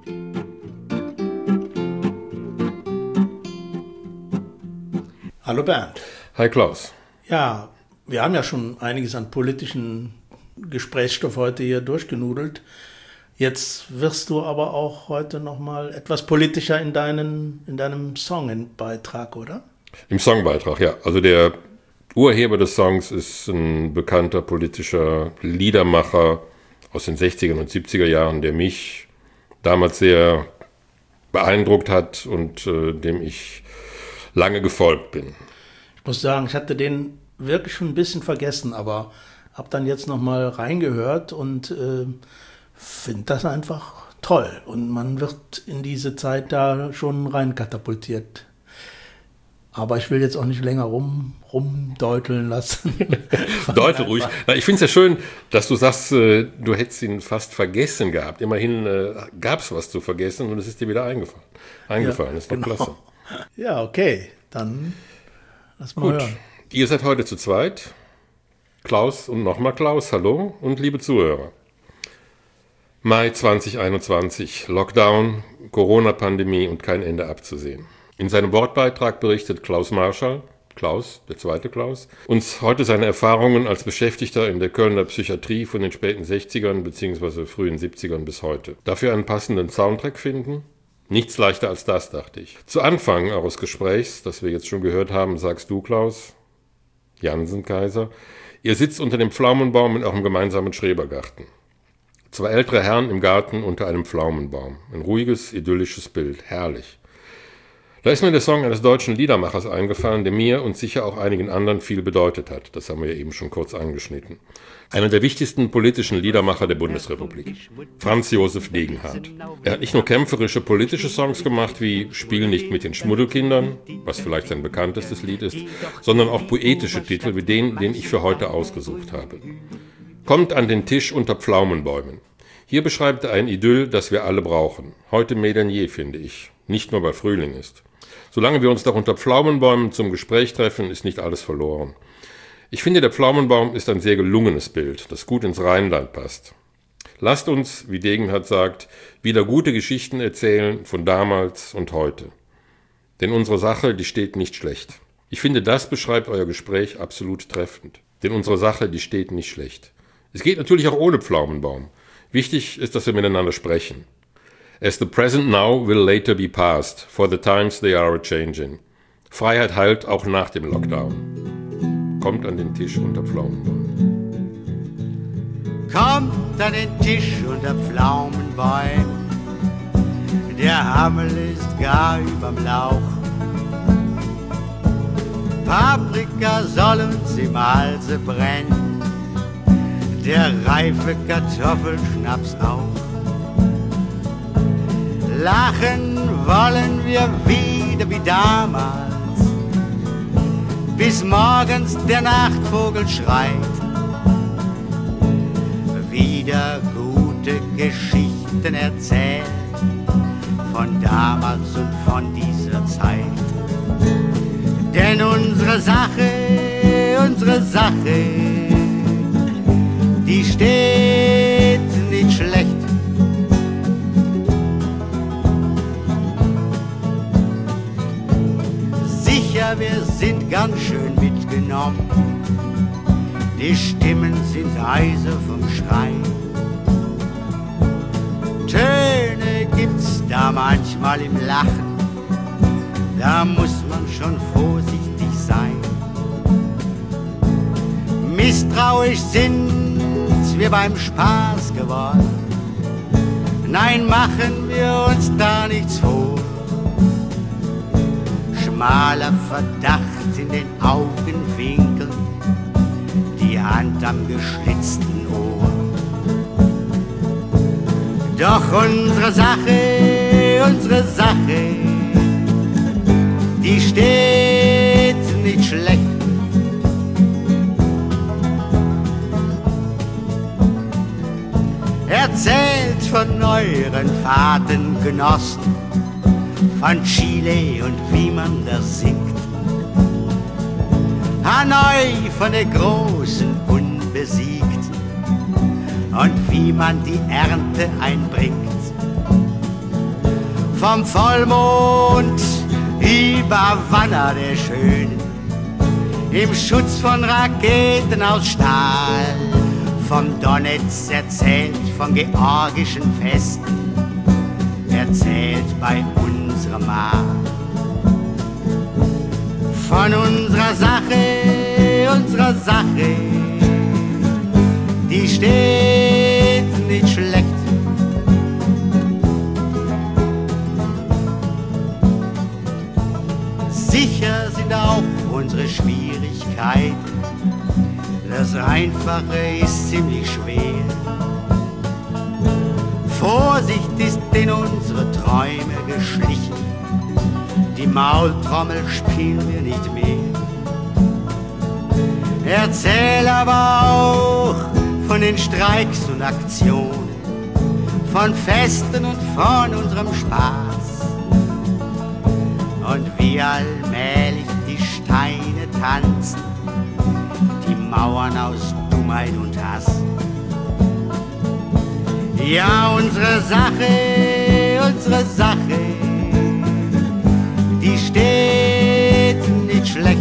Speaker 2: Hallo Bernd.
Speaker 3: Hi Klaus.
Speaker 2: Ja, wir haben ja schon einiges an politischen Gesprächsstoff heute hier durchgenudelt. Jetzt wirst du aber auch heute noch mal etwas politischer in, deinen, in deinem Songbeitrag, oder?
Speaker 3: Im Songbeitrag, ja. Also der Urheber des Songs ist ein bekannter politischer Liedermacher aus den sechziger und siebziger Jahren, der mich damals sehr beeindruckt hat und äh, dem ich lange gefolgt bin.
Speaker 2: Ich muss sagen, ich hatte den wirklich schon ein bisschen vergessen, aber habe dann jetzt noch mal reingehört und äh, finde das einfach toll. Und man wird in diese Zeit da schon rein katapultiert. Aber ich will jetzt auch nicht länger rum, rumdeuteln lassen.
Speaker 3: Deutel ruhig. Na, ich finde es ja schön, dass du sagst, äh, du hättest ihn fast vergessen gehabt. Immerhin äh, gab es was zu vergessen und es ist dir wieder eingefallen. Eingefallen, ja, ist doch genau. Klasse.
Speaker 2: Ja, okay, dann lass mal
Speaker 3: Gut.
Speaker 2: hören.
Speaker 3: Ihr seid heute zu zweit. Klaus und nochmal Klaus, hallo und liebe Zuhörer. Mai zwanzig einundzwanzig, Lockdown, Corona-Pandemie und kein Ende abzusehen. In seinem Wortbeitrag berichtet Klaus Marschall, Klaus, der zweite Klaus, uns heute seine Erfahrungen als Beschäftigter in der Kölner Psychiatrie von den späten sechzigern bzw. frühen siebzigern bis heute. Dafür einen passenden Soundtrack finden? Nichts leichter als das, dachte ich. Zu Anfang eures Gesprächs, das wir jetzt schon gehört haben, sagst du, Klaus, Jansen Kaiser, ihr sitzt unter dem Pflaumenbaum in eurem gemeinsamen Schrebergarten. Zwei ältere Herren im Garten unter einem Pflaumenbaum. Ein ruhiges, idyllisches Bild. Herrlich. Da ist mir der Song eines deutschen Liedermachers eingefallen, der mir und sicher auch einigen anderen viel bedeutet hat. Das haben wir ja eben schon kurz angeschnitten. Einer der wichtigsten politischen Liedermacher der Bundesrepublik. Franz Josef Degenhardt. Er hat nicht nur kämpferische politische Songs gemacht wie Spiel nicht mit den Schmuddelkindern, was vielleicht sein bekanntestes Lied ist, sondern auch poetische Titel wie den, den ich für heute ausgesucht habe. Kommt an den Tisch unter Pflaumenbäumen. Hier beschreibt er ein Idyll, das wir alle brauchen. Heute mehr denn je, finde ich. Nicht nur, weil Frühling ist. Solange wir uns doch unter Pflaumenbäumen zum Gespräch treffen, ist nicht alles verloren. Ich finde, der Pflaumenbaum ist ein sehr gelungenes Bild, das gut ins Rheinland passt. Lasst uns, wie Degenhardt sagt, wieder gute Geschichten erzählen von damals und heute. Denn unsere Sache, die steht nicht schlecht. Ich finde, das beschreibt euer Gespräch absolut treffend. Denn unsere Sache, die steht nicht schlecht. Es geht natürlich auch ohne Pflaumenbaum. Wichtig ist, dass wir miteinander sprechen. As the present now will later be past, for the times they are a-changing. Freiheit heilt auch nach dem Lockdown. Kommt an den Tisch unter Pflaumenbäumen.
Speaker 4: Kommt an den Tisch unter Pflaumenbäumen. Der Hammel ist gar überm Lauch. Paprika soll uns im Halse brennen. Der reife Kartoffelschnaps auch. Lachen wollen wir wieder wie damals, bis morgens der Nachtvogel schreit. Wieder gute Geschichten erzählen von damals und von dieser Zeit. Denn unsere Sache, unsere Sache, die steht nicht schlecht. Sicher, wir sind ganz schön mitgenommen. Die Stimmen sind heiser vom Schreien. Töne gibt's da manchmal im Lachen. Da muss man schon vorsichtig sein. Misstrauisch sind wir beim Spaß geworden. Nein, machen wir uns da nichts vor. Schmaler Verdacht in den Augenwinkeln, die Hand am geschlitzten Ohr. Doch unsere Sache, unsere Sache, die steht nicht schlecht. Erzählt von euren Fahrtengenossen, von Chile und wie man das singt. Hanoi von der großen Unbesiegten und wie man die Ernte einbringt. Vom Vollmond über Havanna der Schönen, im Schutz von Raketen aus Stahl. Vom Donetsk erzählt, von georgischen Festen, erzählt bei unserem Mar. Von unserer Sache, unserer Sache, die steht nicht schlecht. Sicher sind auch unsere Schwierigkeiten. Das Einfache ist ziemlich schwer. Vorsicht ist in unsere Träume geschlichen. Die Maultrommel spielen wir nicht mehr. Erzähl aber auch von den Streiks und Aktionen, von Festen und von unserem Spaß. Und wie allmählich die Steine tanzen, die Mauern aus Dummheit und Hass. Ja, unsere Sache, unsere Sache, die steht nicht schlecht.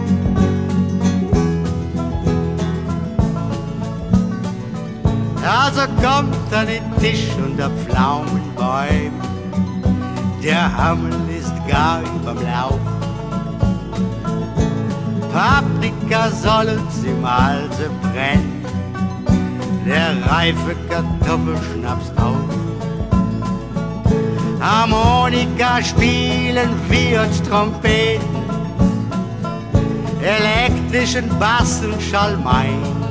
Speaker 4: Also kommt an den Tisch unter Pflaumenbäumen, der Hammel ist gar überm Lauch. Paprika soll uns im Halse brennen, der reife Kartoffelschnaps auch. Harmonika spielen wir uns Trompeten, elektrischen Bass und Schalmein,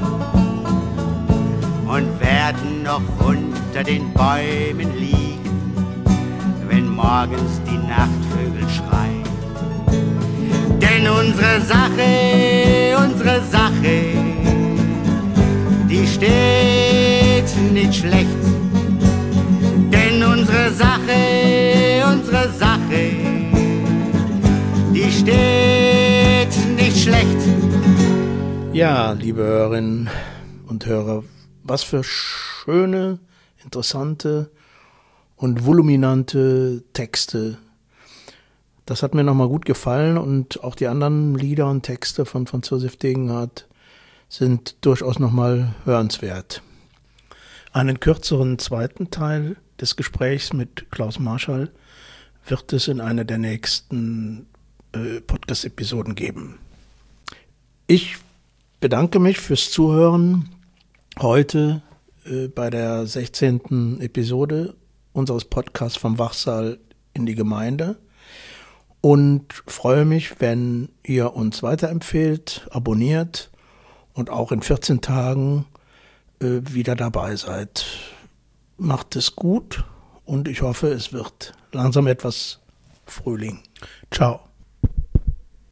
Speaker 4: und werden noch unter den Bäumen liegen, wenn morgens die Nachtvögel schreien. Denn unsere Sache, unsere Sache, die steht nicht schlecht. Denn unsere Sache, unsere Sache, die steht nicht schlecht.
Speaker 2: Ja, liebe Hörerinnen und Hörer, was für schöne, interessante und voluminante Texte. Das hat mir nochmal gut gefallen, und auch die anderen Lieder und Texte von Franz Josef Degenhardt sind durchaus nochmal hörenswert. Einen kürzeren zweiten Teil des Gesprächs mit Klaus Marschall wird es in einer der nächsten äh, Podcast-Episoden geben. Ich bedanke mich fürs Zuhören heute äh, bei der sechzehnten Episode unseres Podcasts vom Wachsaal in die Gemeinde und freue mich, wenn ihr uns weiterempfehlt, abonniert und auch in vierzehn Tagen äh, wieder dabei seid. Macht es gut, und ich hoffe, es wird langsam etwas Frühling. Ciao.